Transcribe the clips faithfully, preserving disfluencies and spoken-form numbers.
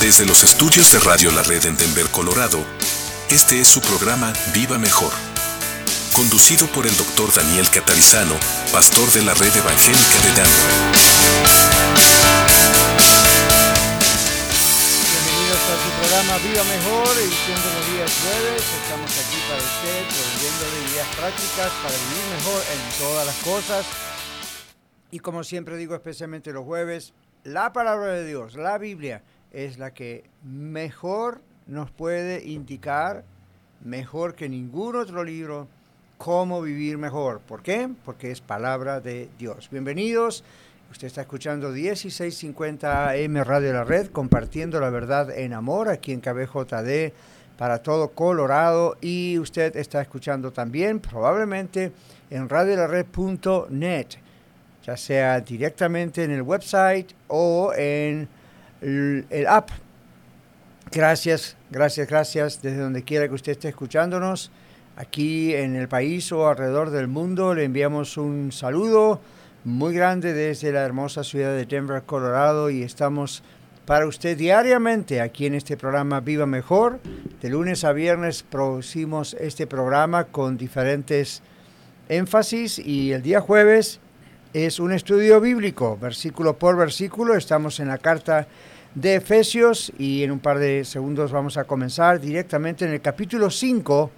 Desde los estudios de Radio La Red en Denver, Colorado, este es su programa Viva Mejor, conducido por el doctor Daniel Catarizano, pastor de la Red Evangélica de Denver. Bienvenidos a su programa Viva Mejor, edición de los días jueves. Estamos aquí para usted, proveyéndole ideas prácticas para vivir mejor en todas las cosas. Y como siempre digo, especialmente los jueves, la palabra de Dios, la Biblia, es la que mejor nos puede indicar, mejor que ningún otro libro, cómo vivir mejor. ¿Por qué? Porque es palabra de Dios. Bienvenidos. Usted está escuchando dieciséis cincuenta A M Radio La Red, compartiendo la verdad en amor aquí en K B J D para todo Colorado. Y usted está escuchando también probablemente en radio la red punto net, ya sea directamente en el website o en el, el app. Gracias, gracias, gracias. Desde donde quiera que usted esté escuchándonos, aquí en el país o alrededor del mundo, le enviamos un saludo muy grande desde la hermosa ciudad de Denver, Colorado, y estamos para usted diariamente aquí en este programa Viva Mejor. De lunes a viernes producimos este programa con diferentes énfasis, y el día jueves es un estudio bíblico, versículo por versículo. Estamos en la carta de Efesios y en un par de segundos vamos a comenzar directamente en el capítulo cinco,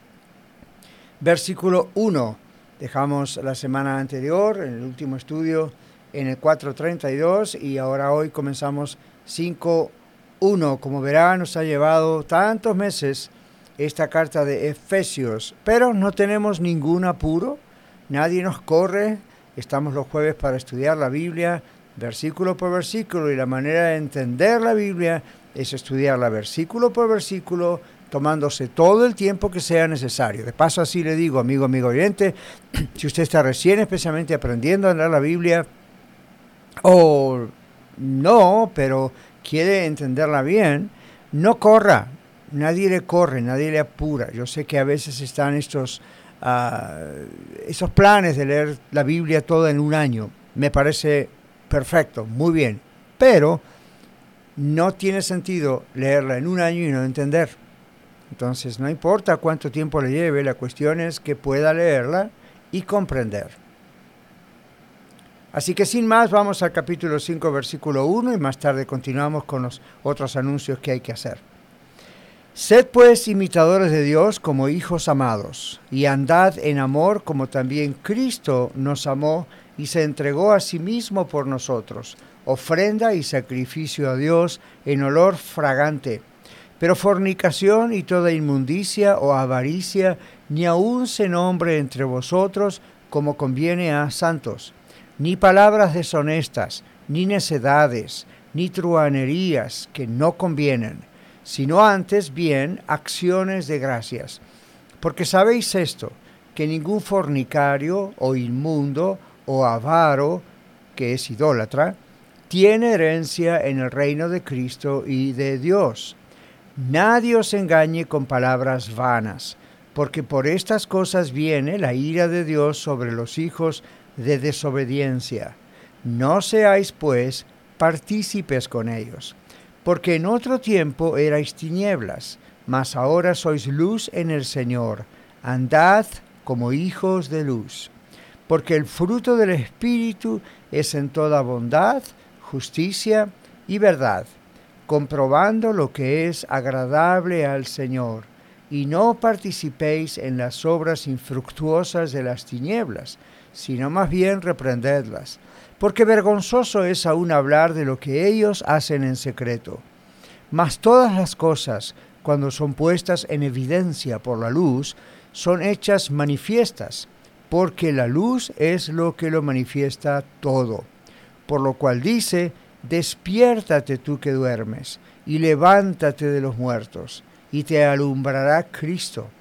versículo uno. Dejamos la semana anterior, en el último estudio, en el cuatro treinta y dos, y ahora hoy comenzamos cinco uno. Como verán, nos ha llevado tantos meses esta carta de Efesios, pero no tenemos ningún apuro, nadie nos corre. Estamos los jueves para estudiar la Biblia, versículo por versículo, y la manera de entender la Biblia es estudiarla versículo por versículo, tomándose todo el tiempo que sea necesario. De paso, así le digo, amigo, amigo oyente, si usted está recién especialmente aprendiendo a leer la Biblia, o no, pero quiere entenderla bien, no corra, nadie le corre, nadie le apura. Yo sé que a veces están estos, uh, esos planes de leer la Biblia toda en un año. Me parece perfecto, muy bien, pero no tiene sentido leerla en un año y no entender. Entonces, no importa cuánto tiempo le lleve, la cuestión es que pueda leerla y comprender. Así que sin más, vamos al capítulo cinco, versículo uno, y más tarde continuamos con los otros anuncios que hay que hacer. Sed pues imitadores de Dios como hijos amados, y andad en amor como también Cristo nos amó y se entregó a sí mismo por nosotros, ofrenda y sacrificio a Dios en olor fragante. Pero fornicación y toda inmundicia o avaricia ni aun se nombre entre vosotros como conviene a santos, ni palabras deshonestas, ni necedades, ni truhanerías que no convienen, sino antes bien acciones de gracias. Porque sabéis esto, que ningún fornicario o inmundo o avaro, que es idólatra, tiene herencia en el reino de Cristo y de Dios. Nadie os engañe con palabras vanas, porque por estas cosas viene la ira de Dios sobre los hijos de desobediencia. No seáis, pues, partícipes con ellos, porque en otro tiempo erais tinieblas, mas ahora sois luz en el Señor. Andad como hijos de luz. Porque el fruto del Espíritu es en toda bondad, justicia y verdad, comprobando lo que es agradable al Señor, y no participéis en las obras infructuosas de las tinieblas, sino más bien reprendedlas, porque vergonzoso es aún hablar de lo que ellos hacen en secreto. Mas todas las cosas, cuando son puestas en evidencia por la luz, son hechas manifiestas, porque la luz es lo que lo manifiesta todo. Por lo cual dice: despiértate tú que duermes, y levántate de los muertos, y te alumbrará Cristo.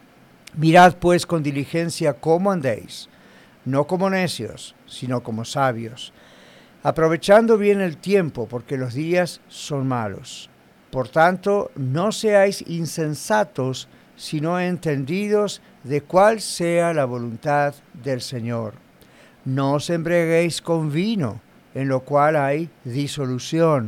Mirad pues con diligencia cómo andéis, no como necios, sino como sabios, aprovechando bien el tiempo, porque los días son malos. Por tanto, no seáis insensatos, sino entendidos de cuál sea la voluntad del Señor. No os embriaguéis con vino, en lo cual hay disolución,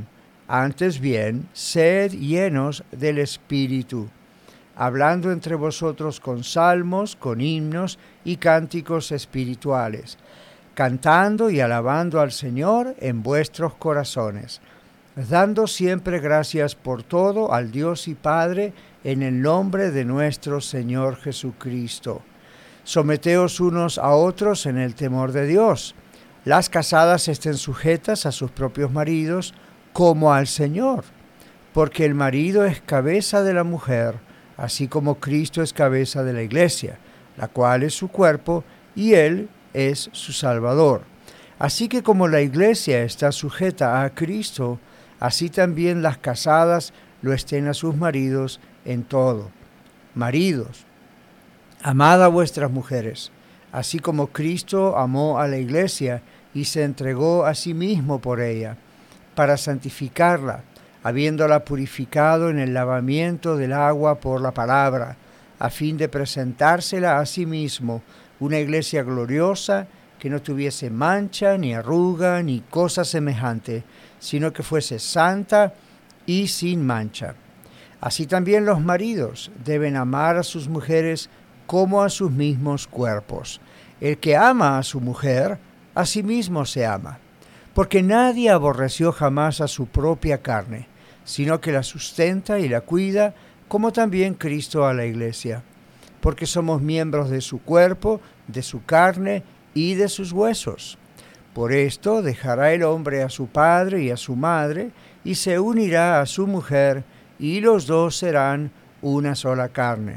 Antes bien, sed llenos del Espíritu, hablando entre vosotros con salmos, con himnos y cánticos espirituales, cantando y alabando al Señor en vuestros corazones, dando siempre gracias por todo al Dios y Padre en el nombre de nuestro Señor Jesucristo. Someteos unos a otros en el temor de Dios. Las casadas estén sujetas a sus propios maridos como al Señor, porque el marido es cabeza de la mujer, así como Cristo es cabeza de la iglesia, la cual es su cuerpo, y Él es su Salvador. Así que como la iglesia está sujeta a Cristo, así también las casadas lo estén a sus maridos en todo. Maridos, amad a vuestras mujeres, así como Cristo amó a la iglesia y se entregó a sí mismo por ella, para santificarla, habiéndola purificado en el lavamiento del agua por la palabra, a fin de presentársela a sí mismo, una iglesia gloriosa, que no tuviese mancha, ni arruga, ni cosa semejante, sino que fuese santa y sin mancha. Así también los maridos deben amar a sus mujeres como a sus mismos cuerpos. El que ama a su mujer, a sí mismo se ama, porque nadie aborreció jamás a su propia carne, sino que la sustenta y la cuida, como también Cristo a la iglesia, porque somos miembros de su cuerpo, de su carne y de sus huesos. Por esto dejará el hombre a su padre y a su madre, y se unirá a su mujer, y los dos serán una sola carne.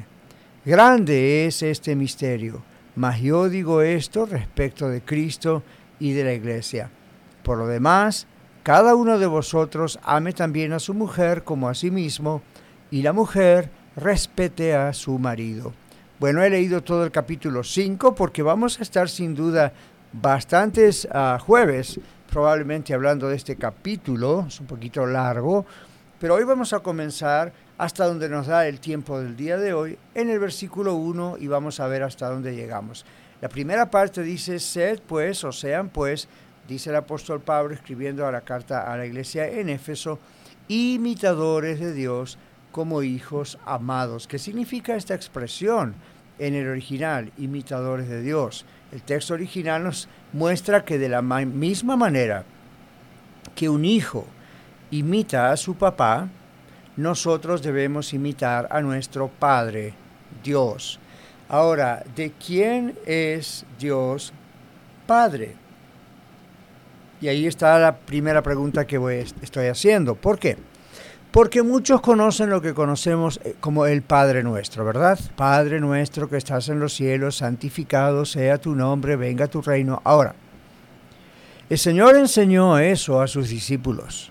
Grande es este misterio, mas yo digo esto respecto de Cristo y de la iglesia. Por lo demás, cada uno de vosotros ame también a su mujer como a sí mismo, y la mujer respete a su marido. Bueno, he leído todo el capítulo cinco porque vamos a estar sin duda bastantes uh, jueves, probablemente hablando de este capítulo. Es un poquito largo, pero hoy vamos a comenzar hasta donde nos da el tiempo del día de hoy, en el versículo uno, y vamos a ver hasta dónde llegamos. La primera parte dice, sed pues, o sean pues, dice el apóstol Pablo escribiendo a la carta a la iglesia en Éfeso, imitadores de Dios como hijos amados. ¿Qué significa esta expresión en el original? Imitadores de Dios. El texto original nos muestra que de la ma- misma manera que un hijo imita a su papá, nosotros debemos imitar a nuestro Padre, Dios. Ahora, ¿de quién es Dios Padre? Y ahí está la primera pregunta que voy, estoy haciendo. ¿Por qué? Porque muchos conocen lo que conocemos como el Padre Nuestro, ¿verdad? Padre nuestro que estás en los cielos, santificado sea tu nombre, venga tu reino. Ahora, el Señor enseñó eso a sus discípulos.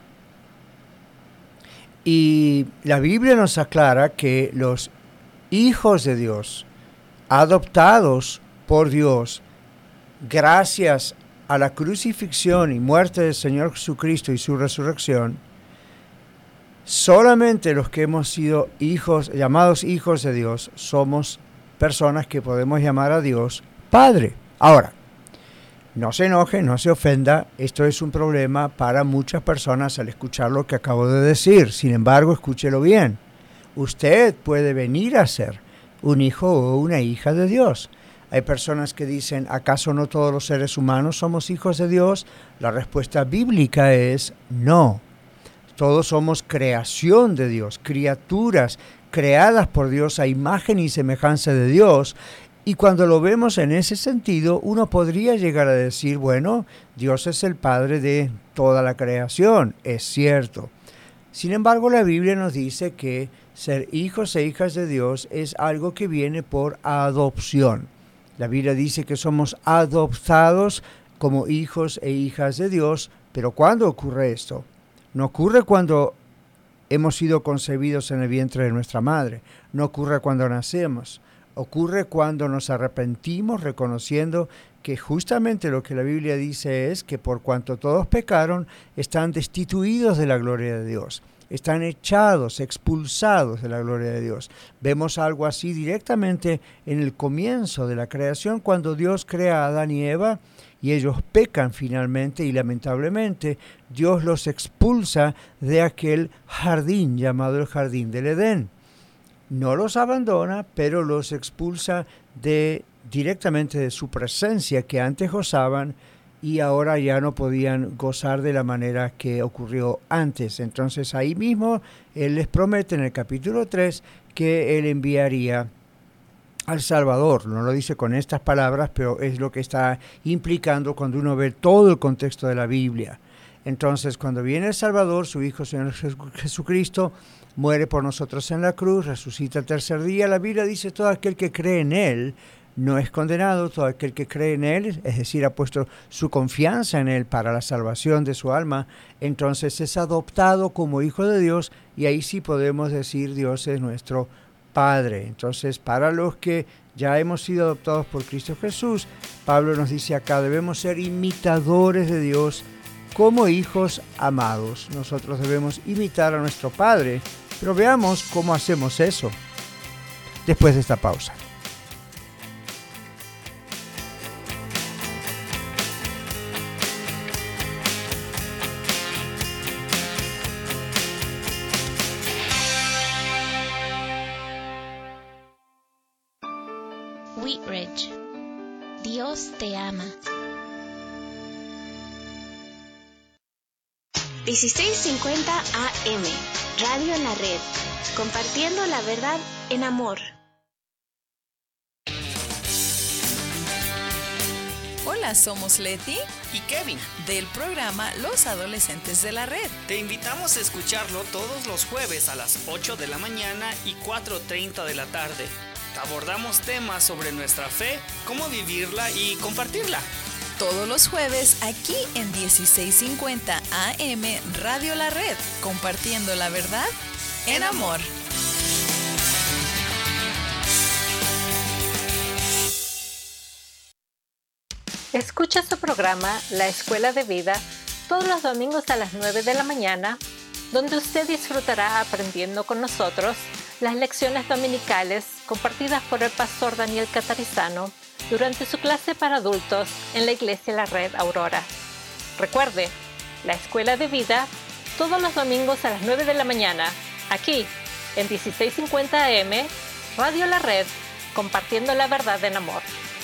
Y la Biblia nos aclara que los hijos de Dios, adoptados por Dios, gracias a la crucifixión y muerte del Señor Jesucristo y su resurrección, solamente los que hemos sido hijos, llamados hijos de Dios, somos personas que podemos llamar a Dios Padre. Ahora, no se enoje, no se ofenda, esto es un problema para muchas personas al escuchar lo que acabo de decir. Sin embargo, escúchelo bien. Usted puede venir a ser un hijo o una hija de Dios. Hay personas que dicen, ¿acaso no todos los seres humanos somos hijos de Dios? La respuesta bíblica es no. Todos somos creación de Dios, criaturas creadas por Dios a imagen y semejanza de Dios. Y cuando lo vemos en ese sentido, uno podría llegar a decir, bueno, Dios es el Padre de toda la creación, es cierto. Sin embargo, la Biblia nos dice que ser hijos e hijas de Dios es algo que viene por adopción. La Biblia dice que somos adoptados como hijos e hijas de Dios, pero ¿cuándo ocurre esto? No ocurre cuando hemos sido concebidos en el vientre de nuestra madre, no ocurre cuando nacemos. Ocurre cuando nos arrepentimos reconociendo que justamente lo que la Biblia dice es que por cuanto todos pecaron, están destituidos de la gloria de Dios, están echados, expulsados de la gloria de Dios. Vemos algo así directamente en el comienzo de la creación, cuando Dios crea a Adán y Eva, y ellos pecan finalmente y lamentablemente Dios los expulsa de aquel jardín llamado el Jardín del Edén. No los abandona, pero los expulsa de, directamente de su presencia que antes gozaban y ahora ya no podían gozar de la manera que ocurrió antes. Entonces ahí mismo Él les promete en el capítulo tres que Él enviaría al Salvador. No lo dice con estas palabras, pero es lo que está implicando cuando uno ve todo el contexto de la Biblia. Entonces cuando viene el Salvador, su Hijo Señor Jesucristo, muere por nosotros en la cruz, resucita el tercer día. La Biblia dice: todo aquel que cree en Él no es condenado, todo aquel que cree en Él, es decir, ha puesto su confianza en Él para la salvación de su alma, entonces es adoptado como hijo de Dios, y ahí sí podemos decir Dios es nuestro Padre. Entonces, para los que ya hemos sido adoptados por Cristo Jesús, Pablo nos dice acá, debemos ser imitadores de Dios como hijos amados. Nosotros debemos imitar a nuestro Padre, pero veamos cómo hacemos eso después de esta pausa. Wheatridge, Dios te ama. dieciséis cincuenta A M, Radio en la Red, compartiendo la verdad en amor. Hola, somos Leti y Kevin del programa Los Adolescentes de la Red. Te invitamos a escucharlo todos los jueves a las ocho de la mañana y cuatro treinta de la tarde. Abordamos temas sobre nuestra fe, cómo vivirla y compartirla. Todos los jueves aquí en dieciséis cincuenta A M Radio La Red, compartiendo la verdad en amor. Escucha su programa La Escuela de Vida todos los domingos a las nueve de la mañana, donde usted disfrutará aprendiendo con nosotros las lecciones dominicales compartidas por el pastor Daniel Catarizano durante su clase para adultos en la Iglesia La Red Aurora. Recuerde, La Escuela de Vida todos los domingos a las nueve de la mañana, aquí en dieciséis cincuenta A M, Radio La Red, compartiendo la verdad en amor.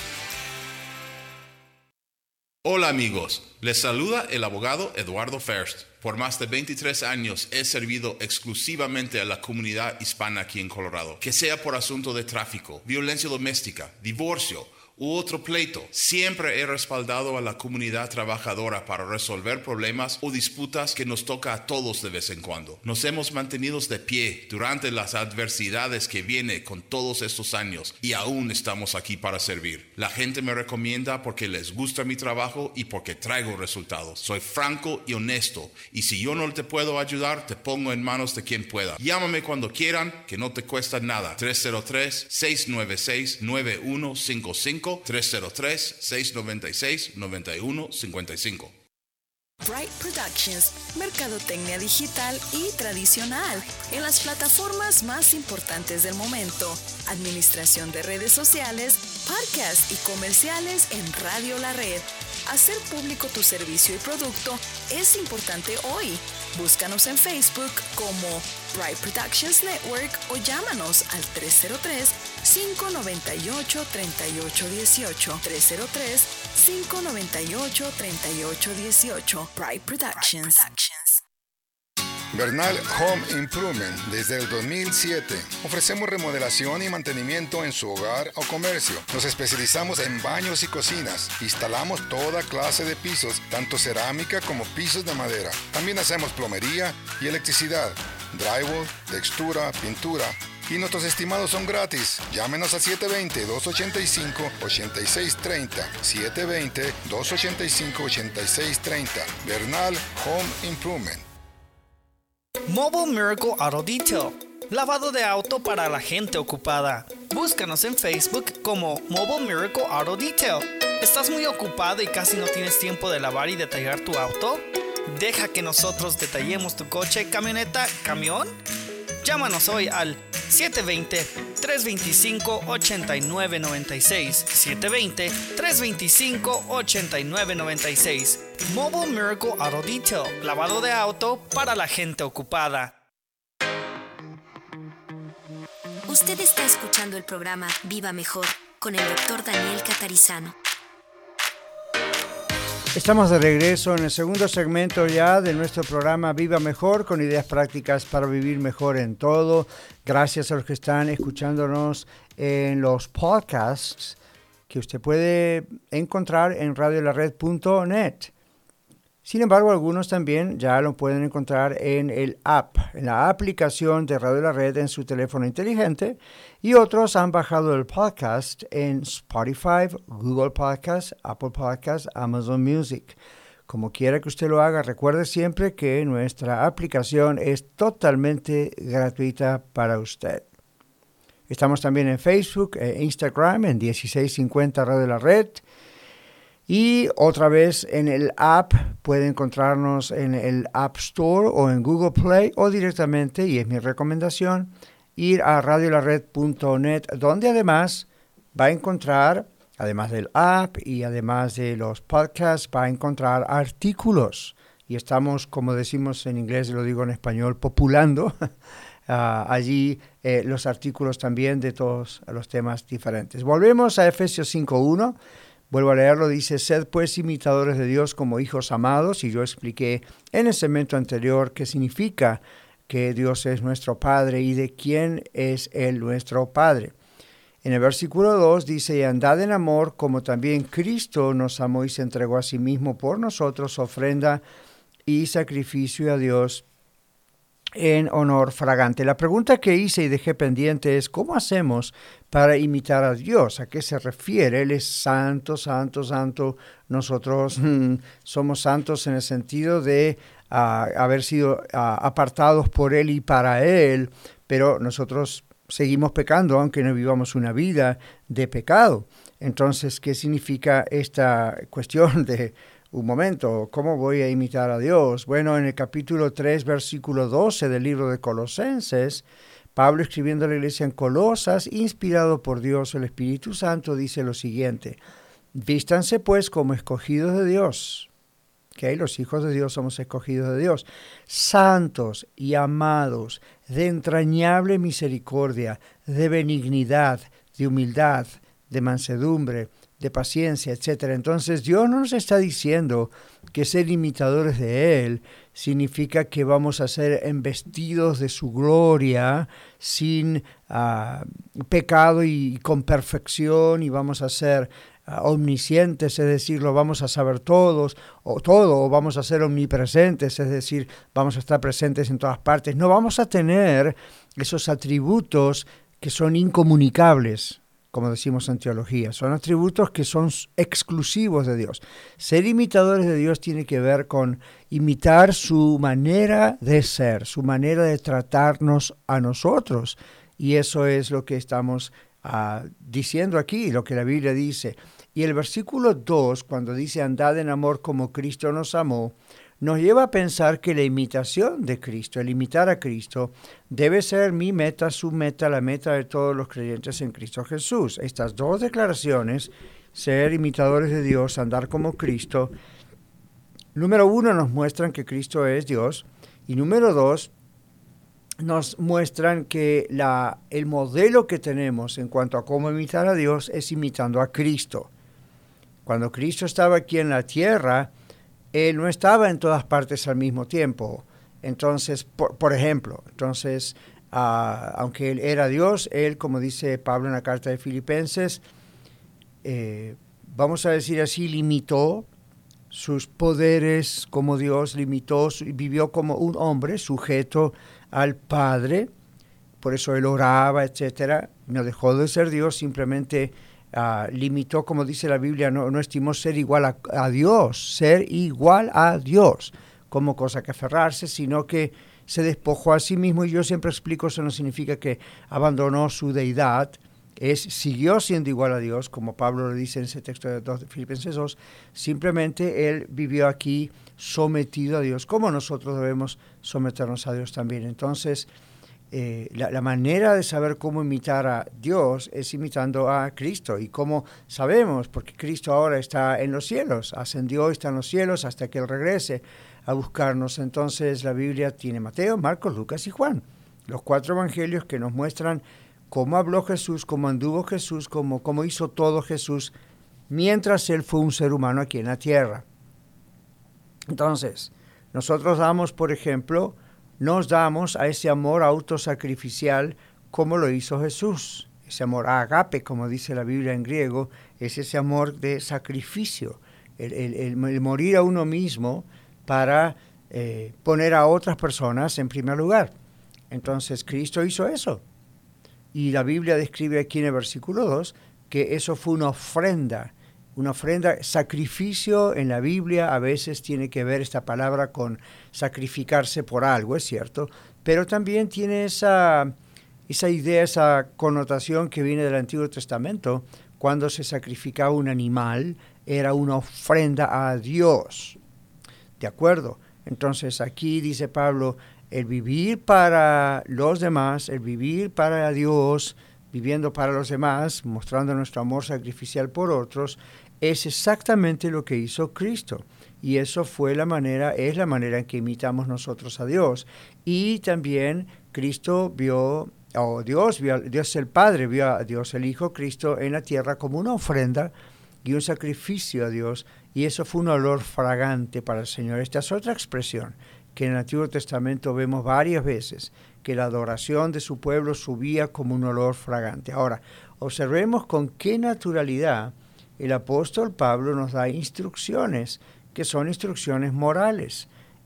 Hola amigos, les saluda el abogado Eduardo First. Por más de veintitrés años he servido exclusivamente a la comunidad hispana aquí en Colorado. Que sea por asunto de tráfico, violencia doméstica, divorcio u otro pleito, siempre he respaldado a la comunidad trabajadora para resolver problemas o disputas que nos toca a todos de vez en cuando. Nos hemos mantenido de pie durante las adversidades que viene con todos estos años y aún estamos aquí para servir. La gente me recomienda porque les gusta mi trabajo y porque traigo resultados. Soy franco y honesto, y si yo no te puedo ayudar, te pongo en manos de quien pueda. Llámame cuando quieran, que no te cuesta nada. tres cero tres, seis nueve seis, nueve uno cinco cinco, tres cero tres, seis nueve seis, nueve uno cinco cinco. Bright Productions, mercadotecnia digital y tradicional en las plataformas más importantes del momento, administración de redes sociales, podcasts y comerciales en Radio La Red. Hacer público tu servicio y producto es importante hoy. Búscanos en Facebook como Bright Productions Network o llámanos al tres cero tres, cinco nueve ocho, tres ocho uno ocho, tres cero tres, cinco nueve ocho, tres ocho uno ocho. Bright Productions. Bernal Home Improvement. Desde el dos mil siete ofrecemos remodelación y mantenimiento en su hogar o comercio. Nos especializamos en baños y cocinas. Instalamos toda clase de pisos, tanto cerámica como pisos de madera. También hacemos plomería y electricidad, drywall, textura, pintura. Y nuestros estimados son gratis. Llámenos a siete dos cero, dos ocho cinco, ocho seis tres cero. siete dos cero, dos ocho cinco, ocho seis tres cero. Bernal Home Improvement. Mobile Miracle Auto Detail. Lavado de auto para la gente ocupada. Búscanos en Facebook como Mobile Miracle Auto Detail. ¿Estás muy ocupado y casi no tienes tiempo de lavar y detallar tu auto? Deja que nosotros detallemos tu coche, camioneta, camión. Llámanos hoy al siete dos cero, tres dos cinco, ocho nueve nueve seis. siete dos cero, tres dos cinco, ocho nueve nueve seis. Mobile Miracle Auto Detail. Lavado de auto para la gente ocupada. Usted está escuchando el programa Viva Mejor con el doctor Daniel Catarizano. Estamos de regreso en el segundo segmento ya de nuestro programa Viva Mejor, con ideas prácticas para vivir mejor en todo. Gracias a los que están escuchándonos en los podcasts que usted puede encontrar en radio la red punto net. Sin embargo, algunos también ya lo pueden encontrar en el app, en la aplicación de Radio La Red en su teléfono inteligente, y otros han bajado el podcast en Spotify, Google Podcasts, Apple Podcasts, Amazon Music. Como quiera que usted lo haga, recuerde siempre que nuestra aplicación es totalmente gratuita para usted. Estamos también en Facebook e Instagram en dieciséis cincuenta Radio La Red. Y otra vez en el app, puede encontrarnos en el App Store o en Google Play, o directamente, y es mi recomendación, ir a radio la red punto net, donde además va a encontrar, además del app y además de los podcasts, va a encontrar artículos. Y estamos, como decimos en inglés, lo digo en español, populando uh, allí eh, los artículos también de todos los temas diferentes. Volvemos a Efesios cinco uno. Vuelvo a leerlo, dice: sed pues imitadores de Dios como hijos amados, y yo expliqué en el segmento anterior qué significa que Dios es nuestro Padre y de quién es Él nuestro Padre. En el versículo dos dice: y andad en amor como también Cristo nos amó y se entregó a sí mismo por nosotros, ofrenda y sacrificio a Dios en honor fragante. La pregunta que hice y dejé pendiente es: ¿cómo hacemos para imitar a Dios? ¿A qué se refiere? Él es santo, santo, santo. Nosotros mm, somos santos en el sentido de uh, haber sido uh, apartados por Él y para Él, pero nosotros seguimos pecando aunque no vivamos una vida de pecado. Entonces, ¿qué significa esta cuestión de un momento? ¿Cómo voy a imitar a Dios? Bueno, en el capítulo tres, versículo doce del libro de Colosenses, Pablo, escribiendo a la iglesia en Colosas, inspirado por Dios el Espíritu Santo, dice lo siguiente: vístanse pues como escogidos de Dios. ¿Okay? Los hijos de Dios somos escogidos de Dios, santos y amados, de entrañable misericordia, de benignidad, de humildad, de mansedumbre, de paciencia, etcétera. Entonces, Dios no nos está diciendo que ser imitadores de Él significa que vamos a ser embestidos de su gloria sin uh, pecado y con perfección, y vamos a ser uh, omniscientes, es decir, lo vamos a saber todos, o todo, o vamos a ser omnipresentes, es decir, vamos a estar presentes en todas partes. No vamos a tener esos atributos que son incomunicables, como decimos en teología. Son atributos que son exclusivos de Dios. Ser imitadores de Dios tiene que ver con imitar su manera de ser, su manera de tratarnos a nosotros. Y eso es lo que estamos uh, diciendo aquí, lo que la Biblia dice. Y el versículo dos, cuando dice andad en amor como Cristo nos amó, nos lleva a pensar que la imitación de Cristo, el imitar a Cristo, debe ser mi meta, su meta, la meta de todos los creyentes en Cristo Jesús. Estas dos declaraciones, ser imitadores de Dios, andar como Cristo, número uno, nos muestran que Cristo es Dios, y número dos, nos muestran que la, el modelo que tenemos en cuanto a cómo imitar a Dios es imitando a Cristo. Cuando Cristo estaba aquí en la tierra, Él no estaba en todas partes al mismo tiempo. Entonces, por, por ejemplo, entonces, uh, aunque Él era Dios, Él, como dice Pablo en la carta de Filipenses, eh, vamos a decir así, limitó sus poderes como Dios, limitó, vivió como un hombre sujeto al Padre, por eso Él oraba, etcétera. No dejó de ser Dios, simplemente Uh, limitó, como dice la Biblia, no, no estimó ser igual a, a Dios, ser igual a Dios como cosa que aferrarse, sino que se despojó a sí mismo. Y yo siempre explico, eso no significa que abandonó su deidad, es siguió siendo igual a Dios, como Pablo lo dice en ese texto de Filipenses dos, simplemente Él vivió aquí sometido a Dios, como nosotros debemos someternos a Dios también. Entonces, eh, la, la manera de saber cómo imitar a Dios es imitando a Cristo. ¿Y cómo sabemos? Porque Cristo ahora está en los cielos, ascendió, está en los cielos hasta que Él regrese a buscarnos. Entonces la Biblia tiene Mateo, Marcos, Lucas y Juan, los cuatro evangelios que nos muestran cómo habló Jesús, cómo anduvo Jesús, cómo, cómo hizo todo Jesús mientras Él fue un ser humano aquí en la tierra. Entonces, nosotros damos, por ejemplo, nos damos a ese amor autosacrificial como lo hizo Jesús. Ese amor agape, como dice la Biblia en griego, es ese amor de sacrificio, el, el, el, el morir a uno mismo para eh, poner a otras personas en primer lugar. Entonces, Cristo hizo eso. Y la Biblia describe aquí en el versículo dos que eso fue una ofrenda. Una ofrenda, sacrificio en la Biblia a veces tiene que ver esta palabra con sacrificarse por algo, es cierto, pero también tiene esa, esa idea, esa connotación que viene del Antiguo Testamento. Cuando se sacrificaba un animal, era una ofrenda a Dios. ¿De acuerdo? Entonces aquí dice Pablo, el vivir para los demás, el vivir para Dios, viviendo para los demás, mostrando nuestro amor sacrificial por otros, es exactamente lo que hizo Cristo. Y eso fue la manera, es la manera en que imitamos nosotros a Dios. Y también Cristo vio, o Dios vio, Dios el Padre vio a Dios el Hijo, Cristo en la tierra como una ofrenda y un sacrificio a Dios. Y eso fue un olor fragante para el Señor. Esta es otra expresión que en el Antiguo Testamento vemos varias veces, que la adoración de su pueblo subía como un olor fragante. Ahora, observemos con qué naturalidad el apóstol Pablo nos da instrucciones, que son instrucciones morales,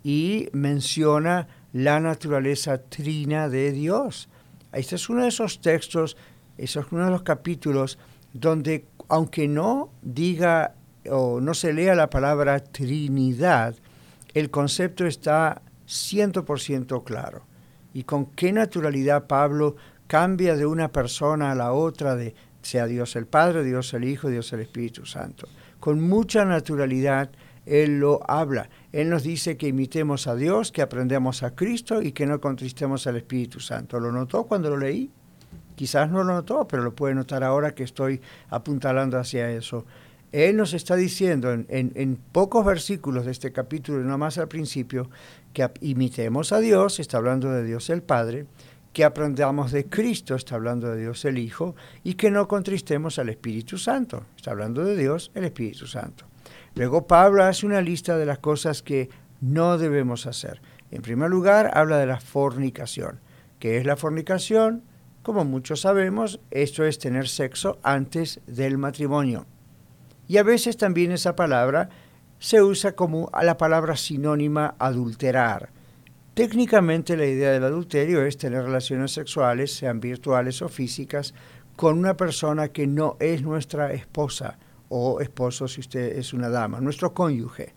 y menciona la naturaleza trina de Dios. Este es uno de esos textos, eso es uno de los capítulos donde, aunque no diga o no se lea la palabra Trinidad, el concepto está cien por ciento claro. Y con qué naturalidad Pablo cambia de una persona a la otra, de sea Dios el Padre, Dios el Hijo, Dios el Espíritu Santo. Con mucha naturalidad Él lo habla. Él nos dice que imitemos a Dios, que aprendamos a Cristo y que no contristemos al Espíritu Santo. ¿Lo notó cuando lo leí? Quizás no lo notó, pero lo puede notar ahora que estoy apuntalando hacia eso. Él nos está diciendo en, en, en pocos versículos de este capítulo, no más al principio, que imitemos a Dios, está hablando de Dios el Padre, que aprendamos de Cristo, está hablando de Dios el Hijo, y que no contristemos al Espíritu Santo, está hablando de Dios el Espíritu Santo. Luego Pablo hace una lista de las cosas que no debemos hacer. En primer lugar, habla de la fornicación. ¿Qué es la fornicación? Como muchos sabemos, esto es tener sexo antes del matrimonio. Y a veces también esa palabra se usa como la palabra sinónima adulterar. Técnicamente la idea del adulterio es tener relaciones sexuales, sean virtuales o físicas, con una persona que no es nuestra esposa o esposo si usted es una dama, nuestro cónyuge.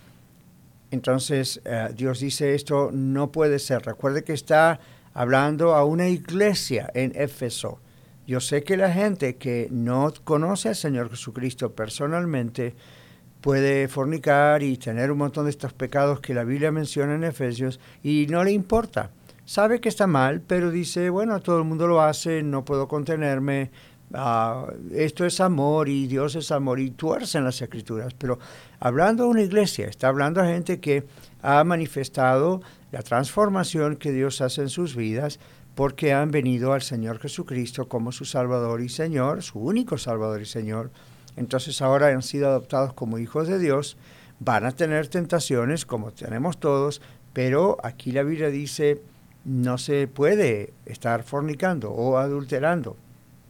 Entonces uh, Dios dice esto no puede ser. Recuerde que está hablando a una iglesia en Éfeso. Yo sé que la gente que no conoce al Señor Jesucristo personalmente puede fornicar y tener un montón de estos pecados que la Biblia menciona en Efesios y no le importa. Sabe que está mal, pero dice, bueno, todo el mundo lo hace, no puedo contenerme, uh, esto es amor y Dios es amor, y tuercen las Escrituras. Pero hablando a una iglesia, está hablando a gente que ha manifestado la transformación que Dios hace en sus vidas, porque han venido al Señor Jesucristo como su Salvador y Señor, su único Salvador y Señor. Entonces ahora han sido adoptados como hijos de Dios, van a tener tentaciones como tenemos todos, pero aquí la Biblia dice no se puede estar fornicando o adulterando,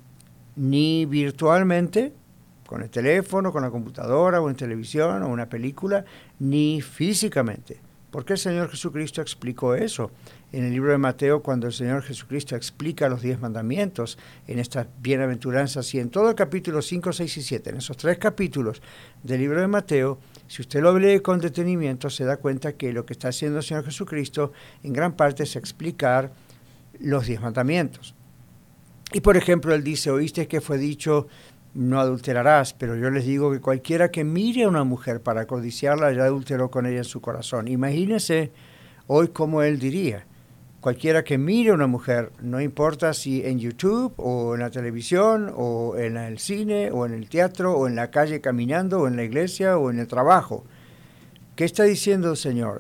ni virtualmente, con el teléfono, con la computadora o en televisión o una película, ni físicamente. ¿Por qué el Señor Jesucristo explicó eso? En el libro de Mateo, cuando el Señor Jesucristo explica los diez mandamientos en estas bienaventuranzas y en todo el capítulo cinco, seis y siete, en esos tres capítulos del libro de Mateo, si usted lo lee con detenimiento, se da cuenta que lo que está haciendo el Señor Jesucristo en gran parte es explicar los diez mandamientos. Y por ejemplo, Él dice, oíste que fue dicho, no adulterarás, pero yo les digo que cualquiera que mire a una mujer para codiciarla, ya adulteró con ella en su corazón. Imagínense hoy cómo Él diría, cualquiera que mire a una mujer, no importa si en YouTube o en la televisión o en el cine o en el teatro o en la calle caminando o en la iglesia o en el trabajo. ¿Qué está diciendo el Señor?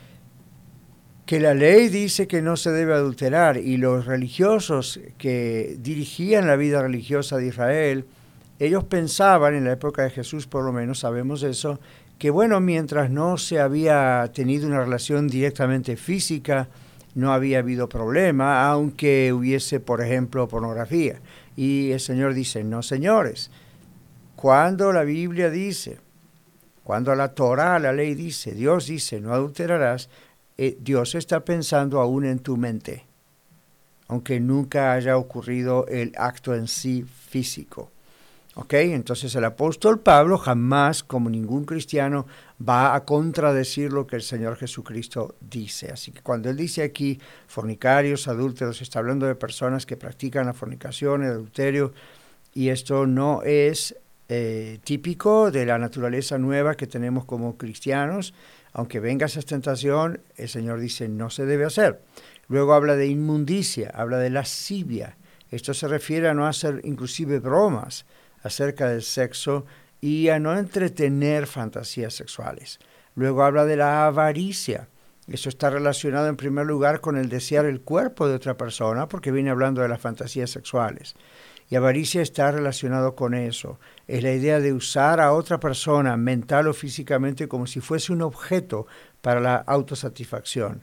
Que la ley dice que no se debe adulterar, y los religiosos que dirigían la vida religiosa de Israel, ellos pensaban, en la época de Jesús por lo menos sabemos eso, que bueno, mientras no se había tenido una relación directamente física, no había habido problema, aunque hubiese, por ejemplo, pornografía. Y el Señor dice, no señores, cuando la Biblia dice, cuando la Torá, la ley dice, Dios dice, no adulterarás, eh, Dios está pensando aún en tu mente, aunque nunca haya ocurrido el acto en sí físico. ¿Ok? Entonces el apóstol Pablo jamás, como ningún cristiano, va a contradecir lo que el Señor Jesucristo dice. Así que cuando él dice aquí fornicarios, adúlteros, está hablando de personas que practican la fornicación, el adulterio, y esto no es eh, típico de la naturaleza nueva que tenemos como cristianos. Aunque venga esa tentación, el Señor dice no se debe hacer. Luego habla de inmundicia, habla de lascivia. Esto se refiere a no hacer inclusive bromas acerca del sexo y a no entretener fantasías sexuales. Luego habla de la avaricia. Eso está relacionado en primer lugar con el desear el cuerpo de otra persona, porque viene hablando de las fantasías sexuales. Y avaricia está relacionado con eso. Es la idea de usar a otra persona mental o físicamente como si fuese un objeto para la autosatisfacción.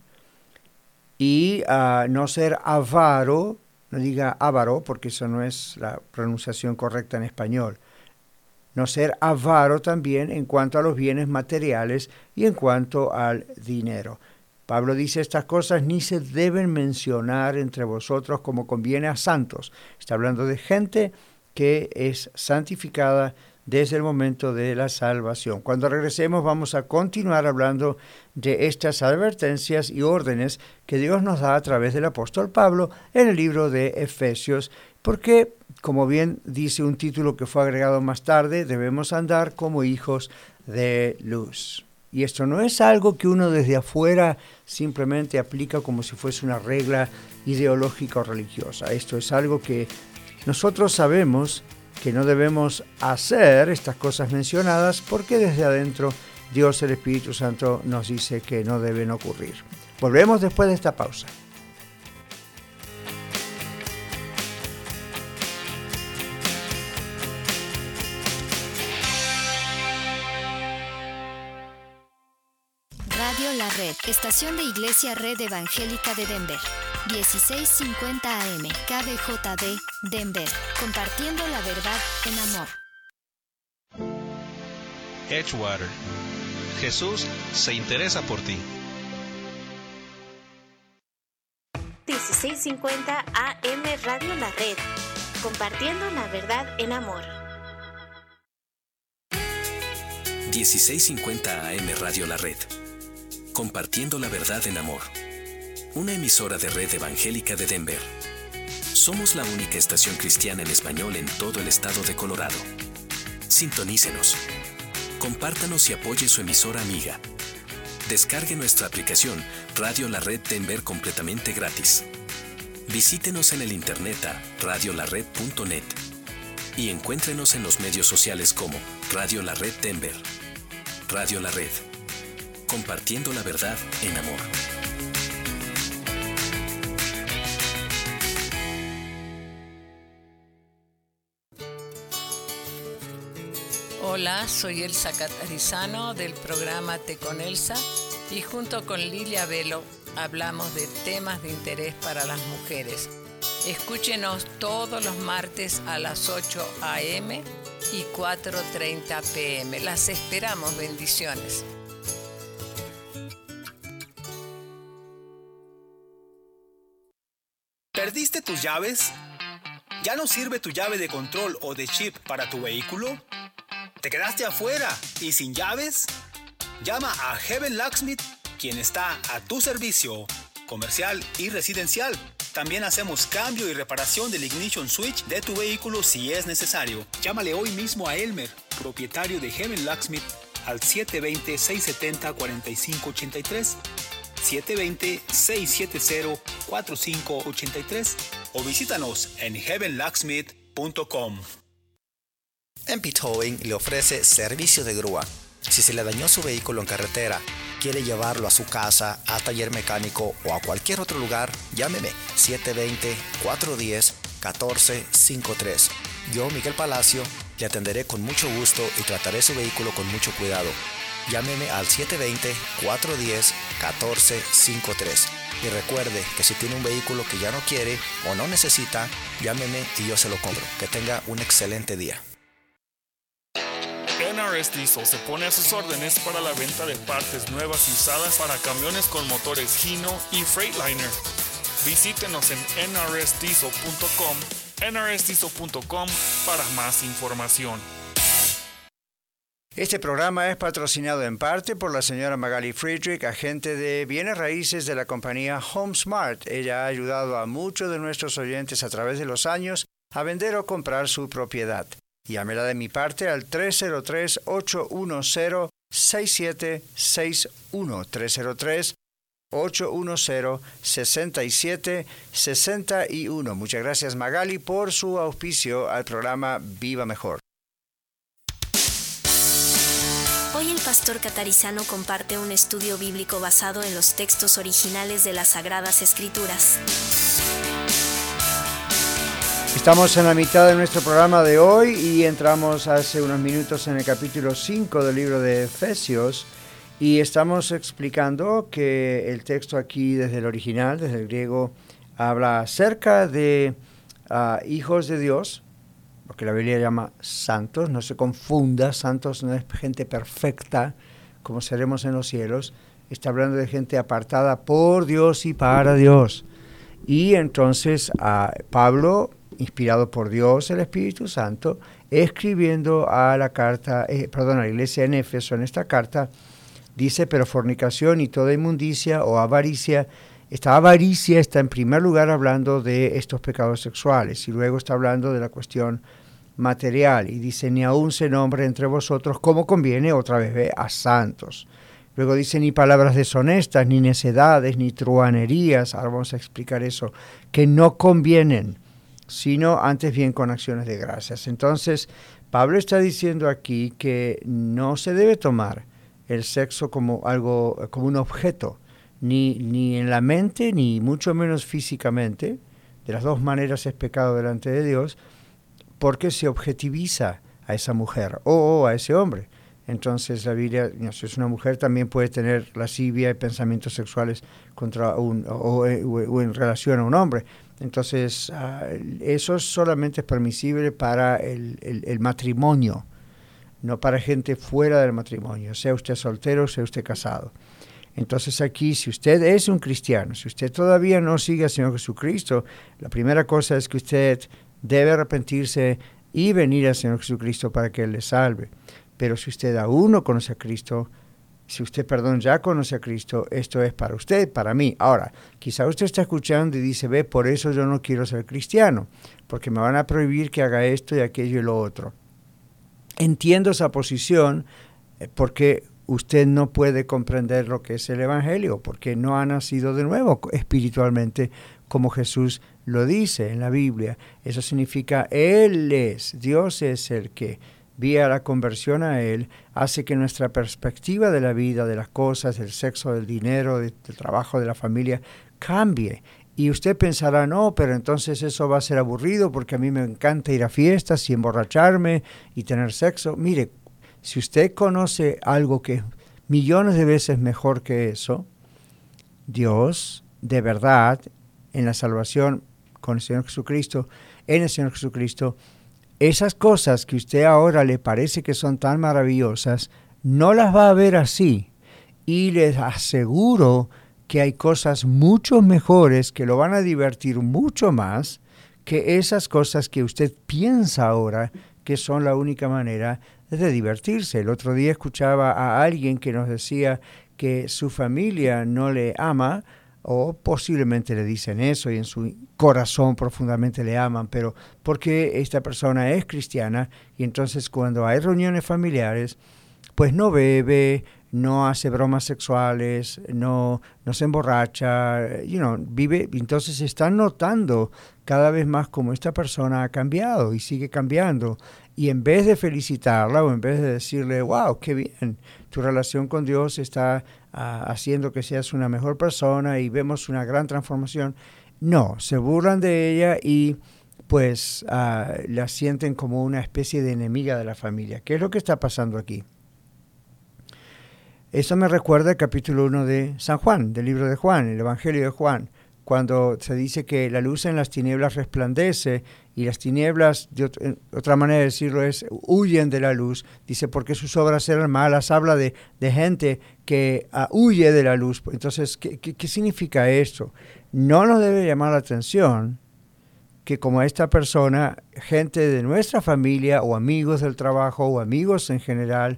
Y uh, no ser avaro, no diga avaro, porque eso no es la pronunciación correcta en español. No ser avaro también en cuanto a los bienes materiales y en cuanto al dinero. Pablo dice estas cosas ni se deben mencionar entre vosotros como conviene a santos. Está hablando de gente que es santificada desde el momento de la salvación. Cuando regresemos vamos a continuar hablando de estas advertencias y órdenes que Dios nos da a través del apóstol Pablo en el libro de Efesios, porque, como bien dice un título que fue agregado más tarde, debemos andar como hijos de luz. Y esto no es algo que uno desde afuera simplemente aplica como si fuese una regla ideológica o religiosa. Esto es algo que nosotros sabemos que no debemos hacer, estas cosas mencionadas, porque desde adentro Dios, el Espíritu Santo, nos dice que no deben ocurrir. Volvemos después de esta pausa. Radio La Red, estación de Iglesia Red Evangélica de Denver. dieciséis cincuenta A M, K B J D, Denver. Compartiendo la verdad en amor. Edgewater. Jesús se interesa por ti. dieciséis cincuenta A M Radio La Red. Compartiendo la verdad en amor. dieciséis cincuenta A M Radio La Red. Compartiendo la verdad en amor. Una emisora de Red Evangélica de Denver. Somos la única estación cristiana en español en todo el estado de Colorado. Sintonícenos. Compártanos y apoye su emisora amiga. Descargue nuestra aplicación Radio La Red Denver completamente gratis. Visítenos en el internet a radio la red punto net y encuéntrenos en los medios sociales como Radio La Red Denver. Radio La Red. Compartiendo la verdad en amor. Hola, soy Elsa Catarizano del programa Té con Elsa y junto con Lilia Velo hablamos de temas de interés para las mujeres. Escúchenos todos los martes a las ocho A M y cuatro treinta P M. Las esperamos, bendiciones. ¿Perdiste tus llaves? ¿Ya no sirve tu llave de control o de chip para tu vehículo? ¿Te quedaste afuera y sin llaves? Llama a Heaven Locksmith, quien está a tu servicio, comercial y residencial. También hacemos cambio y reparación del ignition switch de tu vehículo si es necesario. Llámale hoy mismo a Elmer, propietario de Heaven Locksmith, al siete dos cero, seis siete cero, cuatro cinco ocho tres. siete dos cero, seis siete cero, cuatro cinco ocho tres o visítanos en heaven locksmith punto com. M P Towing le ofrece servicio de grúa. Si se le dañó su vehículo en carretera, quiere llevarlo a su casa, a taller mecánico o a cualquier otro lugar, llámeme siete dos cero, cuatro uno cero, uno cuatro cinco tres. Yo, Miguel Palacio, le atenderé con mucho gusto y trataré su vehículo con mucho cuidado. Llámeme al siete dos cero, cuatro uno cero, uno cuatro cinco tres. Y recuerde que si tiene un vehículo que ya no quiere o no necesita, llámeme y yo se lo compro. Que tenga un excelente día. N R S Diesel se pone a sus órdenes para la venta de partes nuevas y usadas para camiones con motores Hino y Freightliner. Visítenos en N R S diesel punto com, N R S diesel punto com para más información. Este programa es patrocinado en parte por la señora Magali Friedrich, agente de bienes raíces de la compañía HomeSmart. Ella ha ayudado a muchos de nuestros oyentes a través de los años a vender o comprar su propiedad. Llámela de mi parte al tres cero tres, ocho uno cero, seis siete seis uno, tres cero tres, ocho uno cero, seis siete seis uno. Muchas gracias, Magali, por su auspicio al programa Viva Mejor. Hoy el pastor Catarizano comparte un estudio bíblico basado en los textos originales de las Sagradas Escrituras. Estamos en la mitad de nuestro programa de hoy y entramos hace unos minutos en el capítulo cinco del libro de Efesios y estamos explicando que el texto aquí desde el original, desde el griego, habla acerca de uh, hijos de Dios, lo que la Biblia llama santos. No se confunda, santos no es gente perfecta como seremos en los cielos, está hablando de gente apartada por Dios y para Dios. Y entonces uh, Pablo, inspirado por Dios, el Espíritu Santo, escribiendo a la carta, eh, perdón, a la iglesia en Éfeso, en esta carta, dice, pero fornicación y toda inmundicia o avaricia, esta avaricia está en primer lugar hablando de estos pecados sexuales, y luego está hablando de la cuestión material, y dice, ni aun se nombre entre vosotros como conviene, otra vez ve, a santos. Luego dice, ni palabras deshonestas, ni necedades, ni truhanerías, ahora vamos a explicar eso, que no convienen, sino antes bien con acciones de gracias. Entonces, Pablo está diciendo aquí que no se debe tomar el sexo como algo, como un objeto, ni, ni en la mente, ni mucho menos físicamente. De las dos maneras es pecado delante de Dios, porque se objetiviza a esa mujer o, o a ese hombre. Entonces la Biblia, si es una mujer, también puede tener lascivia y pensamientos sexuales contra un, o, o, o en relación a un hombre. Entonces, uh, eso solamente es permisible para el, el, el matrimonio, no para gente fuera del matrimonio, sea usted soltero, sea usted casado. Entonces aquí, si usted es un cristiano, si usted todavía no sigue al Señor Jesucristo, la primera cosa es que usted debe arrepentirse y venir al Señor Jesucristo para que Él le salve. Pero si usted aún no conoce a Cristo, si usted, perdón, ya conoce a Cristo, esto es para usted, para mí. Ahora, quizá usted está escuchando y dice, ve, por eso yo no quiero ser cristiano, porque me van a prohibir que haga esto y aquello y lo otro. Entiendo esa posición eh, porque usted no puede comprender lo que es el Evangelio, porque no ha nacido de nuevo espiritualmente, como Jesús lo dice en la Biblia. Eso significa, Él es, Dios es el que, vía la conversión a Él, hace que nuestra perspectiva de la vida, de las cosas, del sexo, del dinero, del trabajo, de la familia, cambie. Y usted pensará, no, pero entonces eso va a ser aburrido porque a mí me encanta ir a fiestas y emborracharme y tener sexo. Mire, si usted conoce algo que es millones de veces mejor que eso, Dios, de verdad, en la salvación con el Señor Jesucristo, en el Señor Jesucristo, esas cosas que usted ahora le parece que son tan maravillosas, no las va a ver así. Y les aseguro que hay cosas mucho mejores que lo van a divertir mucho más que esas cosas que usted piensa ahora que son la única manera de divertirse. El otro día escuchaba a alguien que nos decía que su familia no le ama, o posiblemente le dicen eso y en su corazón profundamente le aman, pero porque esta persona es cristiana y entonces cuando hay reuniones familiares, pues no bebe, no hace bromas sexuales, no, no se emborracha, you know, vive. Entonces están notando cada vez más cómo esta persona ha cambiado y sigue cambiando. Y en vez de felicitarla o en vez de decirle, wow, qué bien, tu relación con Dios está uh, haciendo que seas una mejor persona y vemos una gran transformación, no, se burlan de ella y pues uh, la sienten como una especie de enemiga de la familia. ¿Qué es lo que está pasando aquí? Eso me recuerda el capítulo uno de San Juan, del libro de Juan, el Evangelio de Juan, cuando se dice que la luz en las tinieblas resplandece y las tinieblas, de otra, otra manera de decirlo es, huyen de la luz. Dice, porque sus obras eran malas. Habla de, de gente que uh, huye de la luz. Entonces, ¿qué, qué, qué significa esto? No nos debe llamar la atención que como esta persona, gente de nuestra familia o amigos del trabajo o amigos en general,